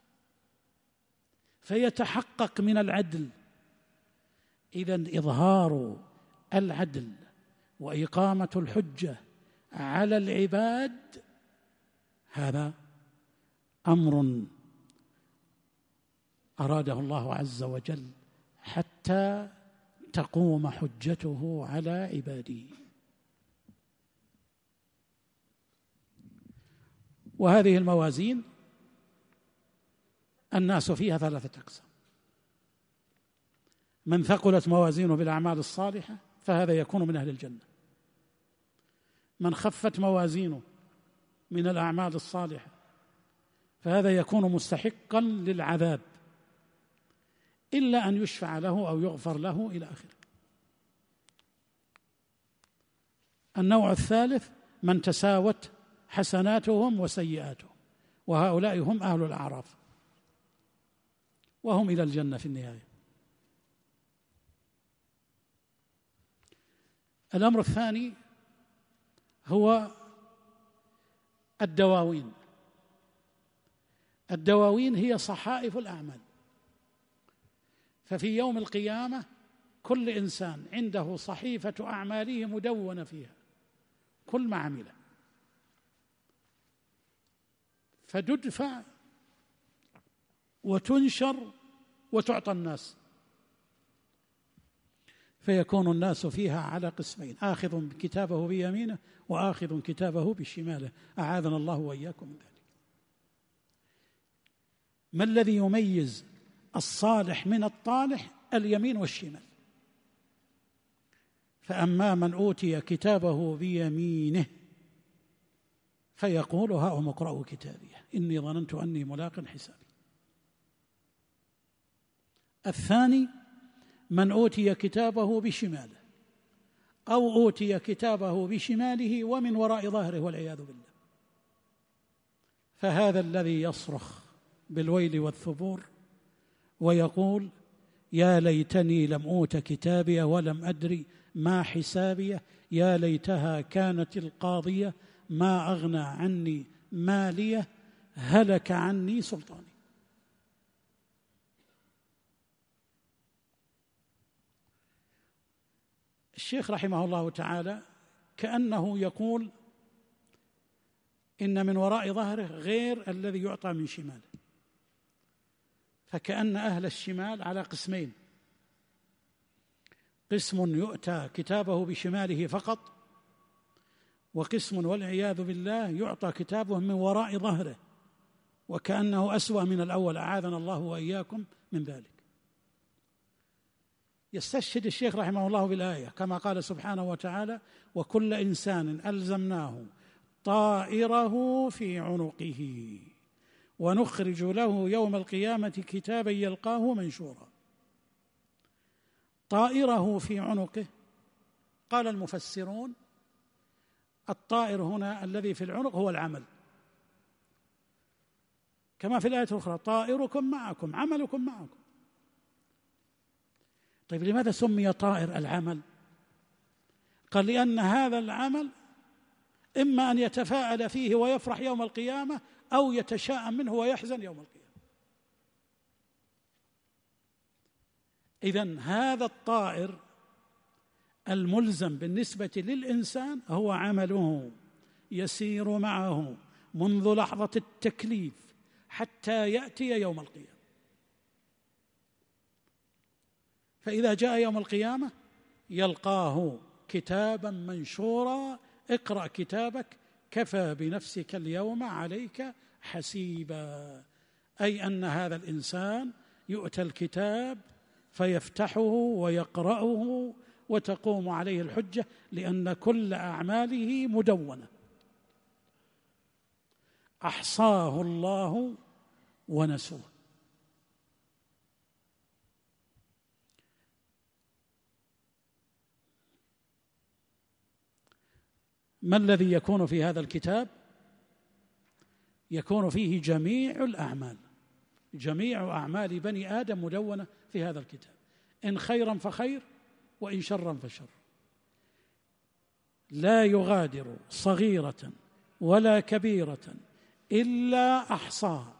فيتحقق من العدل. إذن إظهار العدل وإقامة الحجة على العباد هذا أمر أراده الله عز وجل حتى تقوم حجته على عباده. وهذه الموازين الناس فيها ثلاثة أقسام: من ثقلت موازينه بالأعمال الصالحة فهذا يكون من أهل الجنة، من خفت موازينه من الأعمال الصالحة فهذا يكون مستحقا للعذاب إلا أن يشفع له أو يغفر له إلى آخره. النوع الثالث من تساوت حسناتهم وسيئاتهم، وهؤلاء هم أهل الأعراف، وهم إلى الجنة في النهاية. الأمر الثاني هو الدواوين. الدواوين هي صحائف الأعمال، ففي يوم القيامة كل إنسان عنده صحيفة أعماله مدونة فيها كل ما عمله، فتدفع وتنشر وتعطى الناس، فيكون الناس فيها على قسمين: آخذ كتابه بيمينه وآخذ كتابه بشماله، أعاذنا الله وإياكم من ذلك. ما الذي يميز الصالح من الطالح؟ اليمين والشمال. فأما من أوتي كتابه بيمينه فيقول: هاؤم اقرءوا كتابيه إني ظننت أني ملاق حسابي. الثاني من أوتي كتابه بشماله أو أوتي كتابه بشماله ومن وراء ظهره والعياذ بالله، فهذا الذي يصرخ بالويل والثبور ويقول: يا ليتني لم أوت كتابي ولم أدري ما حسابيه، يا ليتها كانت القاضية ما أغنى عني ماليه، هلك عني سلطاني. الشيخ رحمه الله تعالى كأنه يقول إن من وراء ظهره غير الذي يعطى من شماله، فكأن أهل الشمال على قسمين: قسم يؤتى كتابه بشماله فقط، وقسم والعياذ بالله يعطى كتابه من وراء ظهره، وكأنه أسوأ من الأول، أعاذنا الله وإياكم من ذلك. يستشهد الشيخ رحمه الله بالآية كما قال سبحانه وتعالى: وكل إنسان ألزمناه طائره في عنقه ونخرج له يوم القيامة كتابا يلقاه منشورا. طائره في عنقه، قال المفسرون: الطائر هنا الذي في العنق هو العمل، كما في الآية الأخرى: طائركم معكم، عملكم معكم. طيب لماذا سمي طائر العمل؟ قال: لأن هذا العمل إما أن يتفاءل فيه ويفرح يوم القيامة، أو يتشاءم منه ويحزن يوم القيامة. إذن هذا الطائر الملزم بالنسبة للإنسان هو عمله، يسير معه منذ لحظة التكليف حتى يأتي يوم القيامة. فإذا جاء يوم القيامة يلقاه كتابا منشورا: اقرأ كتابك كفى بنفسك اليوم عليك حسيبا. أي أن هذا الإنسان يؤتى الكتاب فيفتحه ويقرأه وتقوم عليه الحجة، لأن كل أعماله مدونة أحصاه الله ونسوه. ما الذي يكون في هذا الكتاب؟ يكون فيه جميع الأعمال، جميع أعمال بني آدم مدونة في هذا الكتاب، إن خيرا فخير وإن شرا فشر. لا يغادر صغيرة ولا كبيرة إلا أحصاها.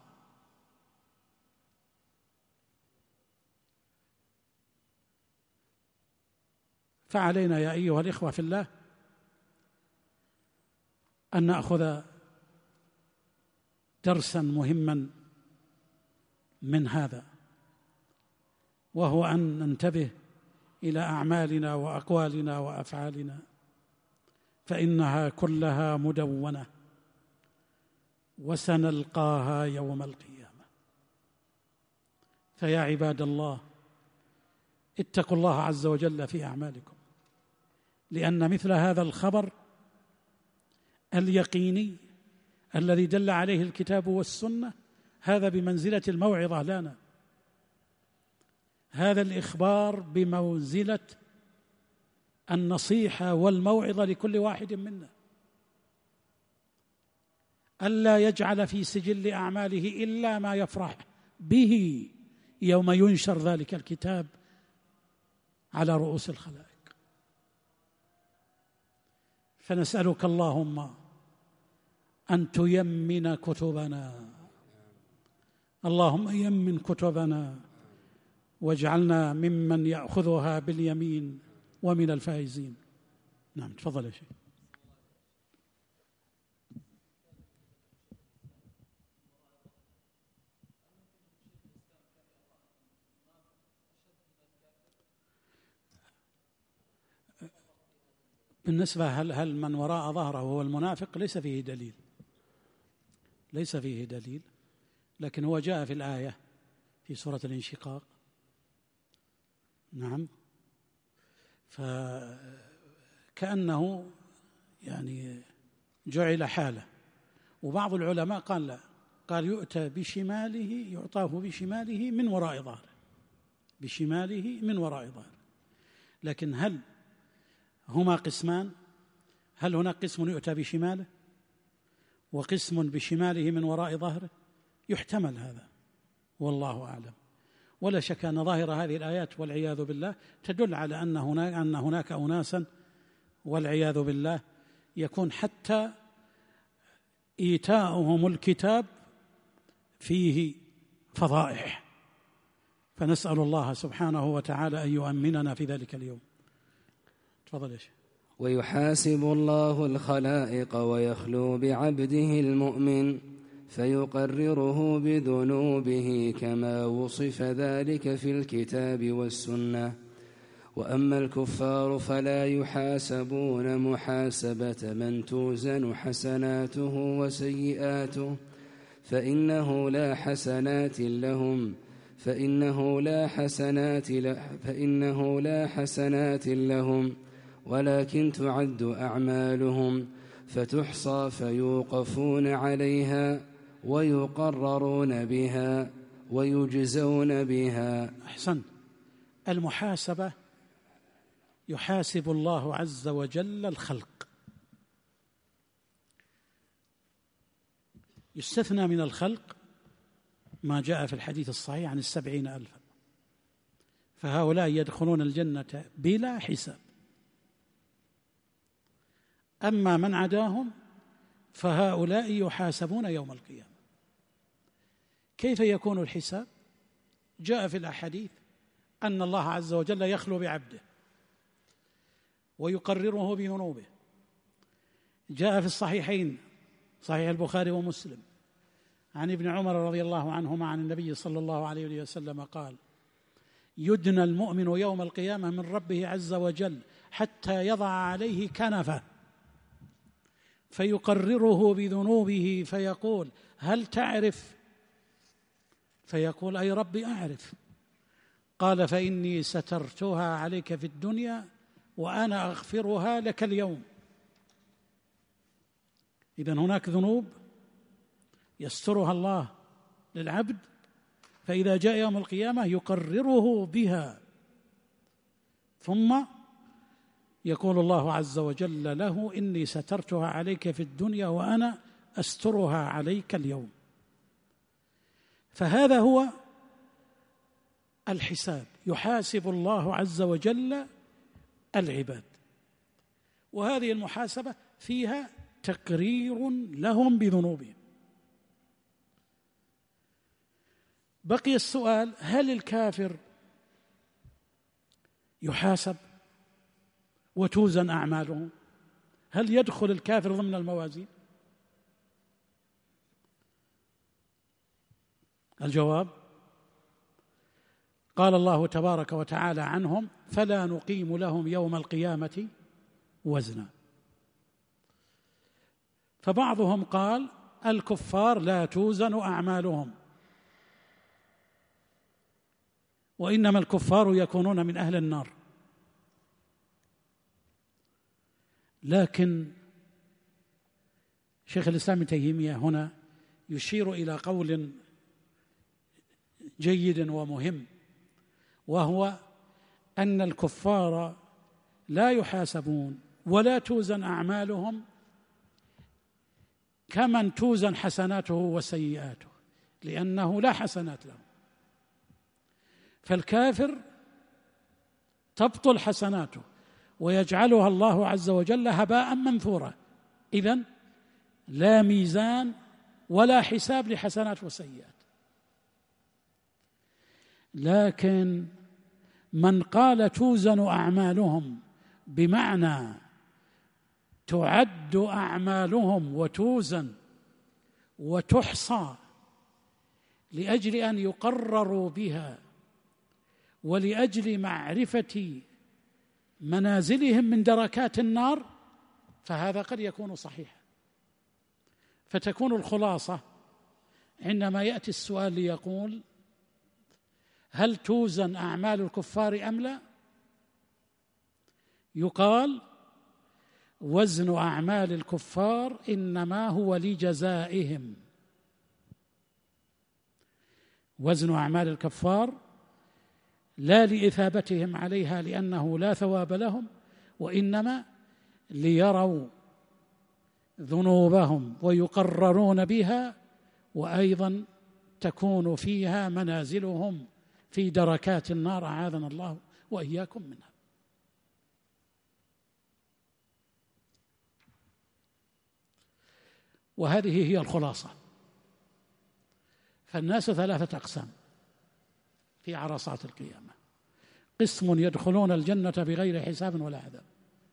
فعلينا يا أيها الإخوة في الله أن نأخذ درسا مهما من هذا، وهو أن ننتبه إلى أعمالنا وأقوالنا وأفعالنا، فإنها كلها مدونة وسنلقاها يوم القيامة. فيا عباد الله، اتقوا الله عز وجل في أعمالكم، لأن مثل هذا الخبر اليقيني الذي دل عليه الكتاب والسنة هذا بمنزلة الموعظة لنا، هذا الإخبار بمنزلة النصيحة والموعظة لكل واحد منا، ألا يجعل في سجل أعماله إلا ما يفرح به يوم ينشر ذلك الكتاب على رؤوس الخلائق. فنسألك اللهم أن تيمن كتبنا، اللهم يمن كتبنا واجعلنا ممن يأخذها باليمين ومن الفائزين. نعم، تفضل يا شيخ. بالنسبة هل هل من وراء ظهره هو المنافق؟ ليس فيه دليل، ليس فيه دليل، لكن هو جاء في الآية في سورة الانشقاق. نعم، فكأنه يعني جعل حالة. وبعض العلماء قال لا، قال يؤتى بشماله، يعطاه بشماله من وراء ظهره، بشماله من وراء ظهره. لكن هل هما قسمان؟ هل هناك قسم يؤتى بشماله وقسم بشماله من وراء ظهره؟ يحتمل هذا، والله أعلم. ولا شك أن ظاهر هذه الآيات والعياذ بالله تدل على أن هناك أن هناك أناسا والعياذ بالله يكون حتى إيتاؤهم الكتاب فيه فضائح، فنسأل الله سبحانه وتعالى أن يؤمننا في ذلك اليوم. تفضل يا شيخ. ويحاسب الله الخلائق ويخلو بعبده المؤمن فيقرره بذنوبه كما وصف ذلك في الكتاب والسنة. وأما الكفار فلا يحاسبون محاسبة من توزن حسناته وسيئاته فإنه لا حسنات لهم فإنه لا حسنات فإنه لا حسنات لهم ولكن تعد أعمالهم فتحصى فيوقفون عليها ويقررون بها ويجزون بها. أحسن. المحاسبة يحاسب الله عز وجل الخلق، يستثنى من الخلق ما جاء في الحديث الصحيح عن السبعين ألفا، فهؤلاء يدخلون الجنة بلا حساب. أما من عداهم فهؤلاء يحاسبون يوم القيامة. كيف يكون الحساب؟ جاء في الأحاديث أن الله عز وجل يخلو بعبده ويقرره بذنوبه. جاء في الصحيحين صحيح البخاري ومسلم عن ابن عمر رضي الله عنهما عن النبي صلى الله عليه وسلم قال: يدنى المؤمن يوم القيامة من ربه عز وجل حتى يضع عليه كنفه فيقرره بذنوبه فيقول: هل تعرف؟ فيقول: أي ربي أعرف. قال: فإني سترتها عليك في الدنيا وأنا أغفرها لك اليوم. إذن هناك ذنوب يسترها الله للعبد، فإذا جاء يوم القيامة يقرره بها، ثم يقول الله عز وجل له: إني سترتها عليك في الدنيا وأنا أسترها عليك اليوم. فهذا هو الحساب، يحاسب الله عز وجل العباد، وهذه المحاسبة فيها تقرير لهم بذنوبهم. بقي السؤال: هل الكافر يحاسب وتوزن أعماله؟ هل يدخل الكافر ضمن الموازين؟ الجواب: قال الله تبارك وتعالى عنهم: فلا نقيم لهم يوم القيامة وزنا. فبعضهم قال: الكفار لا توزن أعمالهم، وإنما الكفار يكونون من أهل النار. لكن شيخ الإسلام ابن تيمية هنا يشير إلى قول جيد ومهم، وهو أن الكفار لا يحاسبون ولا توزن أعمالهم كمن توزن حسناته وسيئاته، لأنه لا حسنات له. فالكافر تبطل حسناته ويجعلها الله عز وجل هباء منثورا، إذن لا ميزان ولا حساب لحسنات وسيئات. لكن من قال توزن أعمالهم بمعنى تعد أعمالهم وتوزن وتحصى لأجل أن يقرروا بها ولأجل معرفة منازلهم من دركات النار، فهذا قد يكون صحيحا. فتكون الخلاصة عندما يأتي السؤال ليقول: هل توزن أعمال الكفار أم لا؟ يقال: وزن أعمال الكفار إنما هو لجزائهم. وزن أعمال الكفار لا لإثابتهم عليها لأنه لا ثواب لهم، وإنما ليروا ذنوبهم ويقررون بها، وأيضا تكون فيها منازلهم في دركات النار، أعاذنا الله وإياكم منها. وهذه هي الخلاصة. فالناس ثلاثة أقسام في عرصات القيامة: قسم يدخلون الجنة بغير حساب ولا عذاب،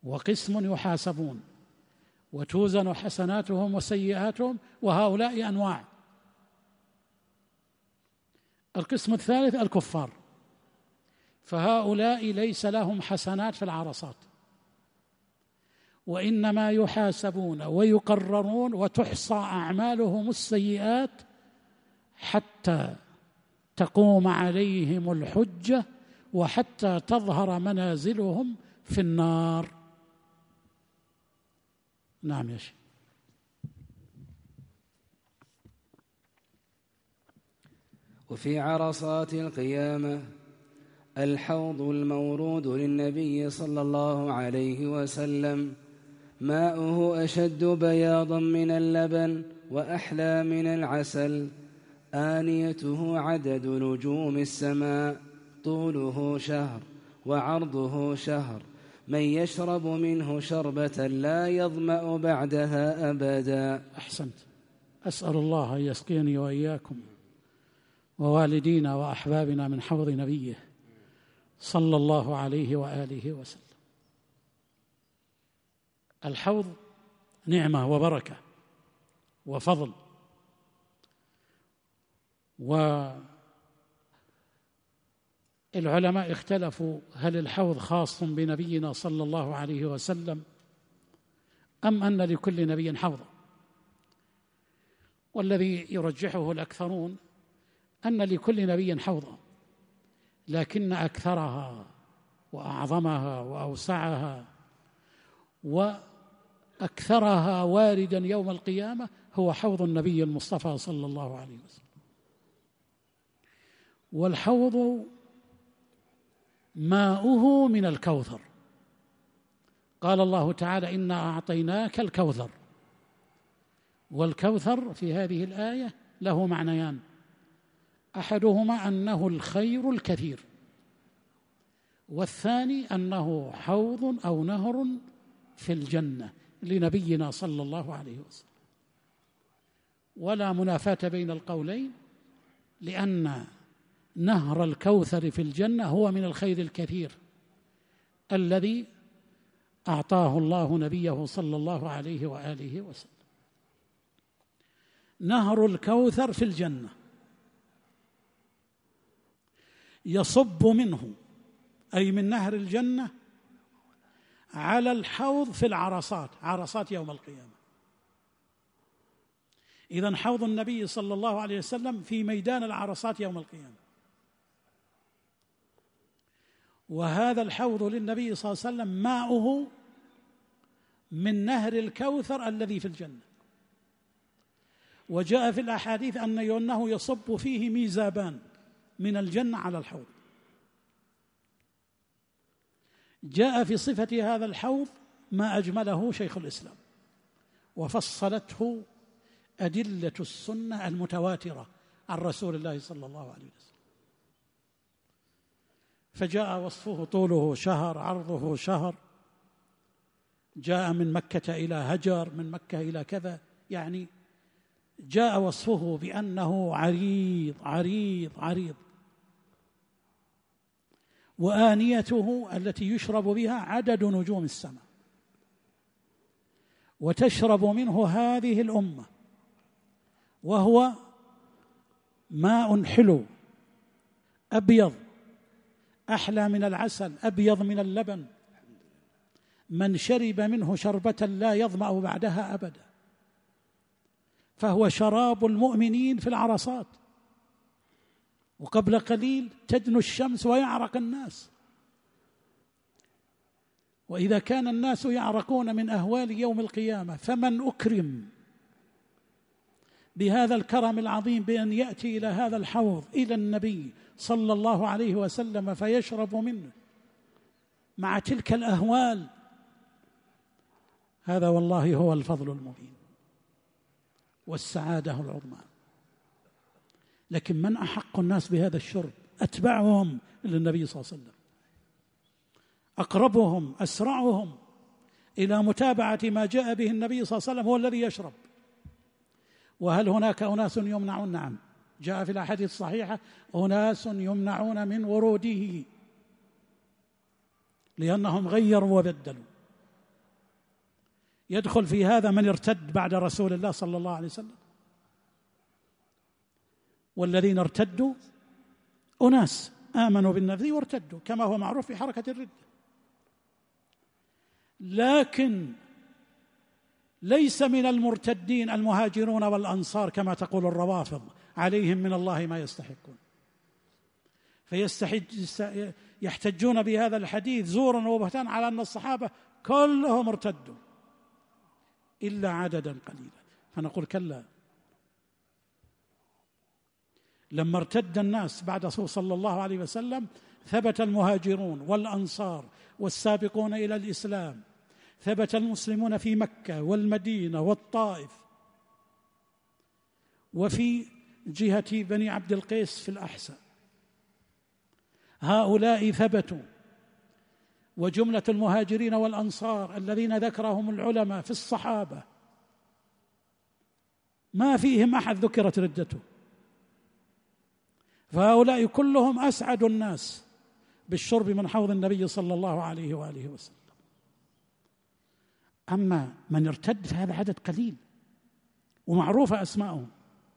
وقسم يحاسبون وتوزن حسناتهم وسيئاتهم، وهؤلاء أنواع. القسم الثالث الكفار، فهؤلاء ليس لهم حسنات في العرصات، وإنما يحاسبون ويقررون وتحصى أعمالهم السيئات حتى تقوم عليهم الحجة وحتى تظهر منازلهم في النار. نعم يا شيخ. وفي عرصات القيامة الحوض المورود للنبي صلى الله عليه وسلم، ماؤه أشد بياضا من اللبن وأحلى من العسل، آنيته عدد نجوم السماء، طوله شهر وعرضه شهر، من يشرب منه شربة لا يظمأ بعدها أبدا. أحسنت. أسأل الله أن يسقيني وإياكم ووالدينا وأحبابنا من حوض نبيه صلى الله عليه وآله وسلم. الحوض نعمة وبركة وفضل، والعلماء اختلفوا هل الحوض خاص بنبينا صلى الله عليه وسلم أم أن لكل نبي حوضا، والذي يرجحه الأكثرون أن لكل نبي حوضا، لكن أكثرها وأعظمها وأوسعها وأكثرها واردا يوم القيامة هو حوض النبي المصطفى صلى الله عليه وسلم. والحوض ماؤه من الكوثر، قال الله تعالى إنا أعطيناك الكوثر، والكوثر في هذه الآية له معنيان، أحدهما أنه الخير الكثير، والثاني أنه حوض أو نهر في الجنة لنبينا صلى الله عليه وسلم. ولا منافاة بين القولين، لأن نهر الكوثر في الجنة هو من الخير الكثير الذي أعطاه الله نبيه صلى الله عليه وآله وسلم. نهر الكوثر في الجنة يصب منه، أي من نهر الجنة، على الحوض في العرصات، عرصات يوم القيامة. إذن حوض النبي صلى الله عليه وسلم في ميدان العرصات يوم القيامة، وهذا الحوض للنبي صلى الله عليه وسلم ماؤه من نهر الكوثر الذي في الجنة. وجاء في الأحاديث أنه يصب فيه ميزابان من الجنة على الحوض. جاء في صفة هذا الحوض ما أجمله شيخ الإسلام، وفصلته أدلة السنة المتواترة عن رسول الله صلى الله عليه وسلم. فجاء وصفه طوله شهر، عرضه شهر، جاء من مكة إلى هجر، من مكة إلى كذا، يعني جاء وصفه بأنه عريض عريض عريض. وآنيته التي يشرب بها عدد نجوم السماء، وتشرب منه هذه الأمة، وهو ماء حلو أبيض أحلى من العسل، أبيض من اللبن، من شرب منه شربة لا يظمأ بعدها أبدا، فهو شراب المؤمنين في العرصات. وقبل قليل تدنو الشمس ويعرق الناس، وإذا كان الناس يعرقون من أهوال يوم القيامة، فمن أكرم بهذا الكرم العظيم بأن يأتي إلى هذا الحوض إلى النبي صلى الله عليه وسلم فيشرب منه مع تلك الأهوال، هذا والله هو الفضل المبين والسعادة العظمى. لكن من أحق الناس بهذا الشرب؟ أتبعهم للنبي صلى الله عليه وسلم، أقربهم أسرعهم إلى متابعة ما جاء به النبي صلى الله عليه وسلم هو الذي يشرب. وهل هناك أناس يمنعون؟ نعم، جاء في الأحاديث الصحيحة أناس يمنعون من وروده لأنهم غيروا وبدلوا. يدخل في هذا من ارتد بعد رسول الله صلى الله عليه وسلم، والذين ارتدوا أناس آمنوا بالنبي وارتدوا كما هو معروف في حركة الردة، لكن ليس من المرتدين المهاجرون والأنصار كما تقول الروافض عليهم من الله ما يستحقون، فيحتجون بهذا الحديث زورا وبهتان على أن الصحابة كلهم ارتدوا إلا عددا قليلا. فنقول كلا، لما ارتد الناس بعد صلى الله عليه وسلم ثبت المهاجرون والأنصار والسابقون إلى الإسلام، ثبت المسلمون في مكة والمدينة والطائف، وفي جهة بني عبد القيس في الأحساء، هؤلاء ثبتوا. وجملة المهاجرين والأنصار الذين ذكرهم العلماء في الصحابة ما فيهم أحد ذكرت ردته، فهؤلاء كلهم أسعد الناس بالشرب من حوض النبي صلى الله عليه وآله وسلم. أما من ارتد فهذا عدد قليل ومعروفة أسماءهم،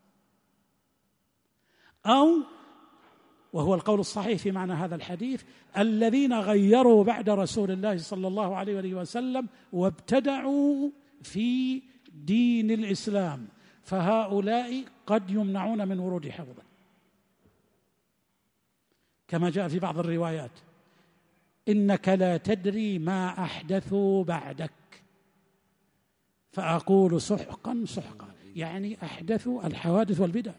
أو وهو القول الصحيح في معنى هذا الحديث الذين غيروا بعد رسول الله صلى الله عليه وآله وسلم وابتدعوا في دين الإسلام، فهؤلاء قد يمنعون من ورود حوضه كما جاء في بعض الروايات: إنك لا تدري ما أحدثوا بعدك، فأقول سحقا سحقا، يعني أحدثوا الحوادث والبدع.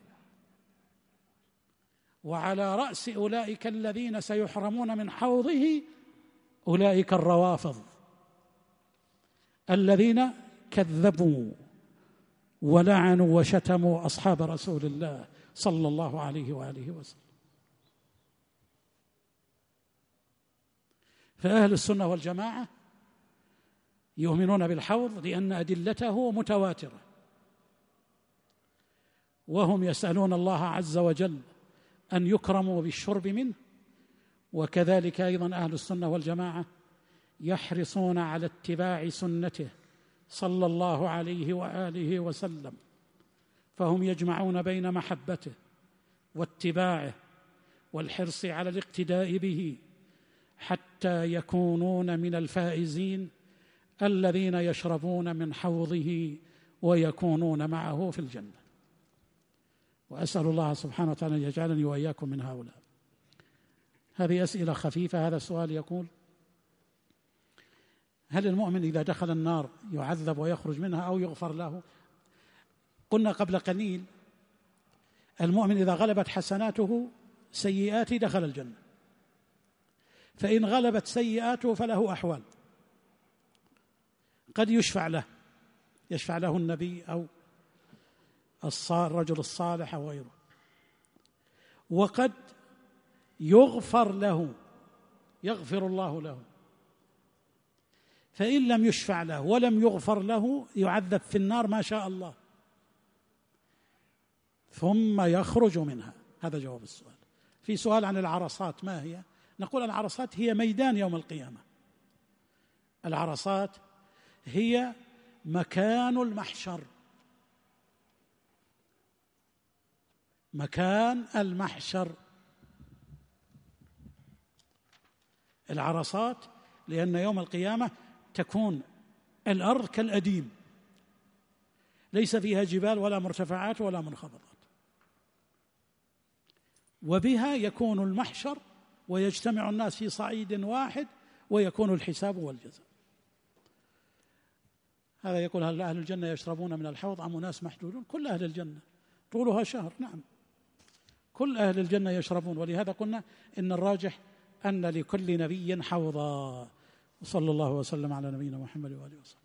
وعلى رأس أولئك الذين سيحرمون من حوضه أولئك الروافض الذين كذبوا ولعنوا وشتموا أصحاب رسول الله صلى الله عليه وآله وسلم. فأهل السنة والجماعة يؤمنون بالحوض لأن أدلته متواترة، وهم يسألون الله عز وجل أن يكرموا بالشرب منه، وكذلك أيضا أهل السنة والجماعة يحرصون على اتباع سنته صلى الله عليه وآله وسلم، فهم يجمعون بين محبته واتباعه والحرص على الاقتداء به حتى يكونون من الفائزين الذين يشربون من حوضه ويكونون معه في الجنة. وأسأل الله سبحانه وتعالى أن يجعلني وإياكم من هؤلاء. هذه أسئلة خفيفة. هذا السؤال يقول: هل المؤمن إذا دخل النار يعذب ويخرج منها أو يغفر له؟ قلنا قبل قليل المؤمن إذا غلبت حسناته سيئاته دخل الجنة، فإن غلبت سيئاته فله أحوال، قد يشفع له، يشفع له النبي أو الرجل الصالح أو غيره، وقد يغفر له، يغفر الله له. فإن لم يشفع له ولم يغفر له يعذب في النار ما شاء الله ثم يخرج منها. هذا جواب السؤال. في سؤال عن العرصات، ما هي؟ نقول العرصات هي ميدان يوم القيامة. العرصات هي مكان المحشر، مكان المحشر. العرصات لأن يوم القيامة تكون الأرض كالأديم، ليس فيها جبال ولا مرتفعات ولا منخفضات، وبها يكون المحشر ويجتمع الناس في صعيد واحد ويكون الحساب والجزاء. هذا يقول: هل أهل الجنة يشربون من الحوض أم ناس محدودون؟ كل أهل الجنة، طولها شهر. نعم، كل أهل الجنة يشربون، ولهذا قلنا إن الراجح أن لكل نبي حوضا. وصلى الله وسلم على نبينا محمد وآله وصحبه.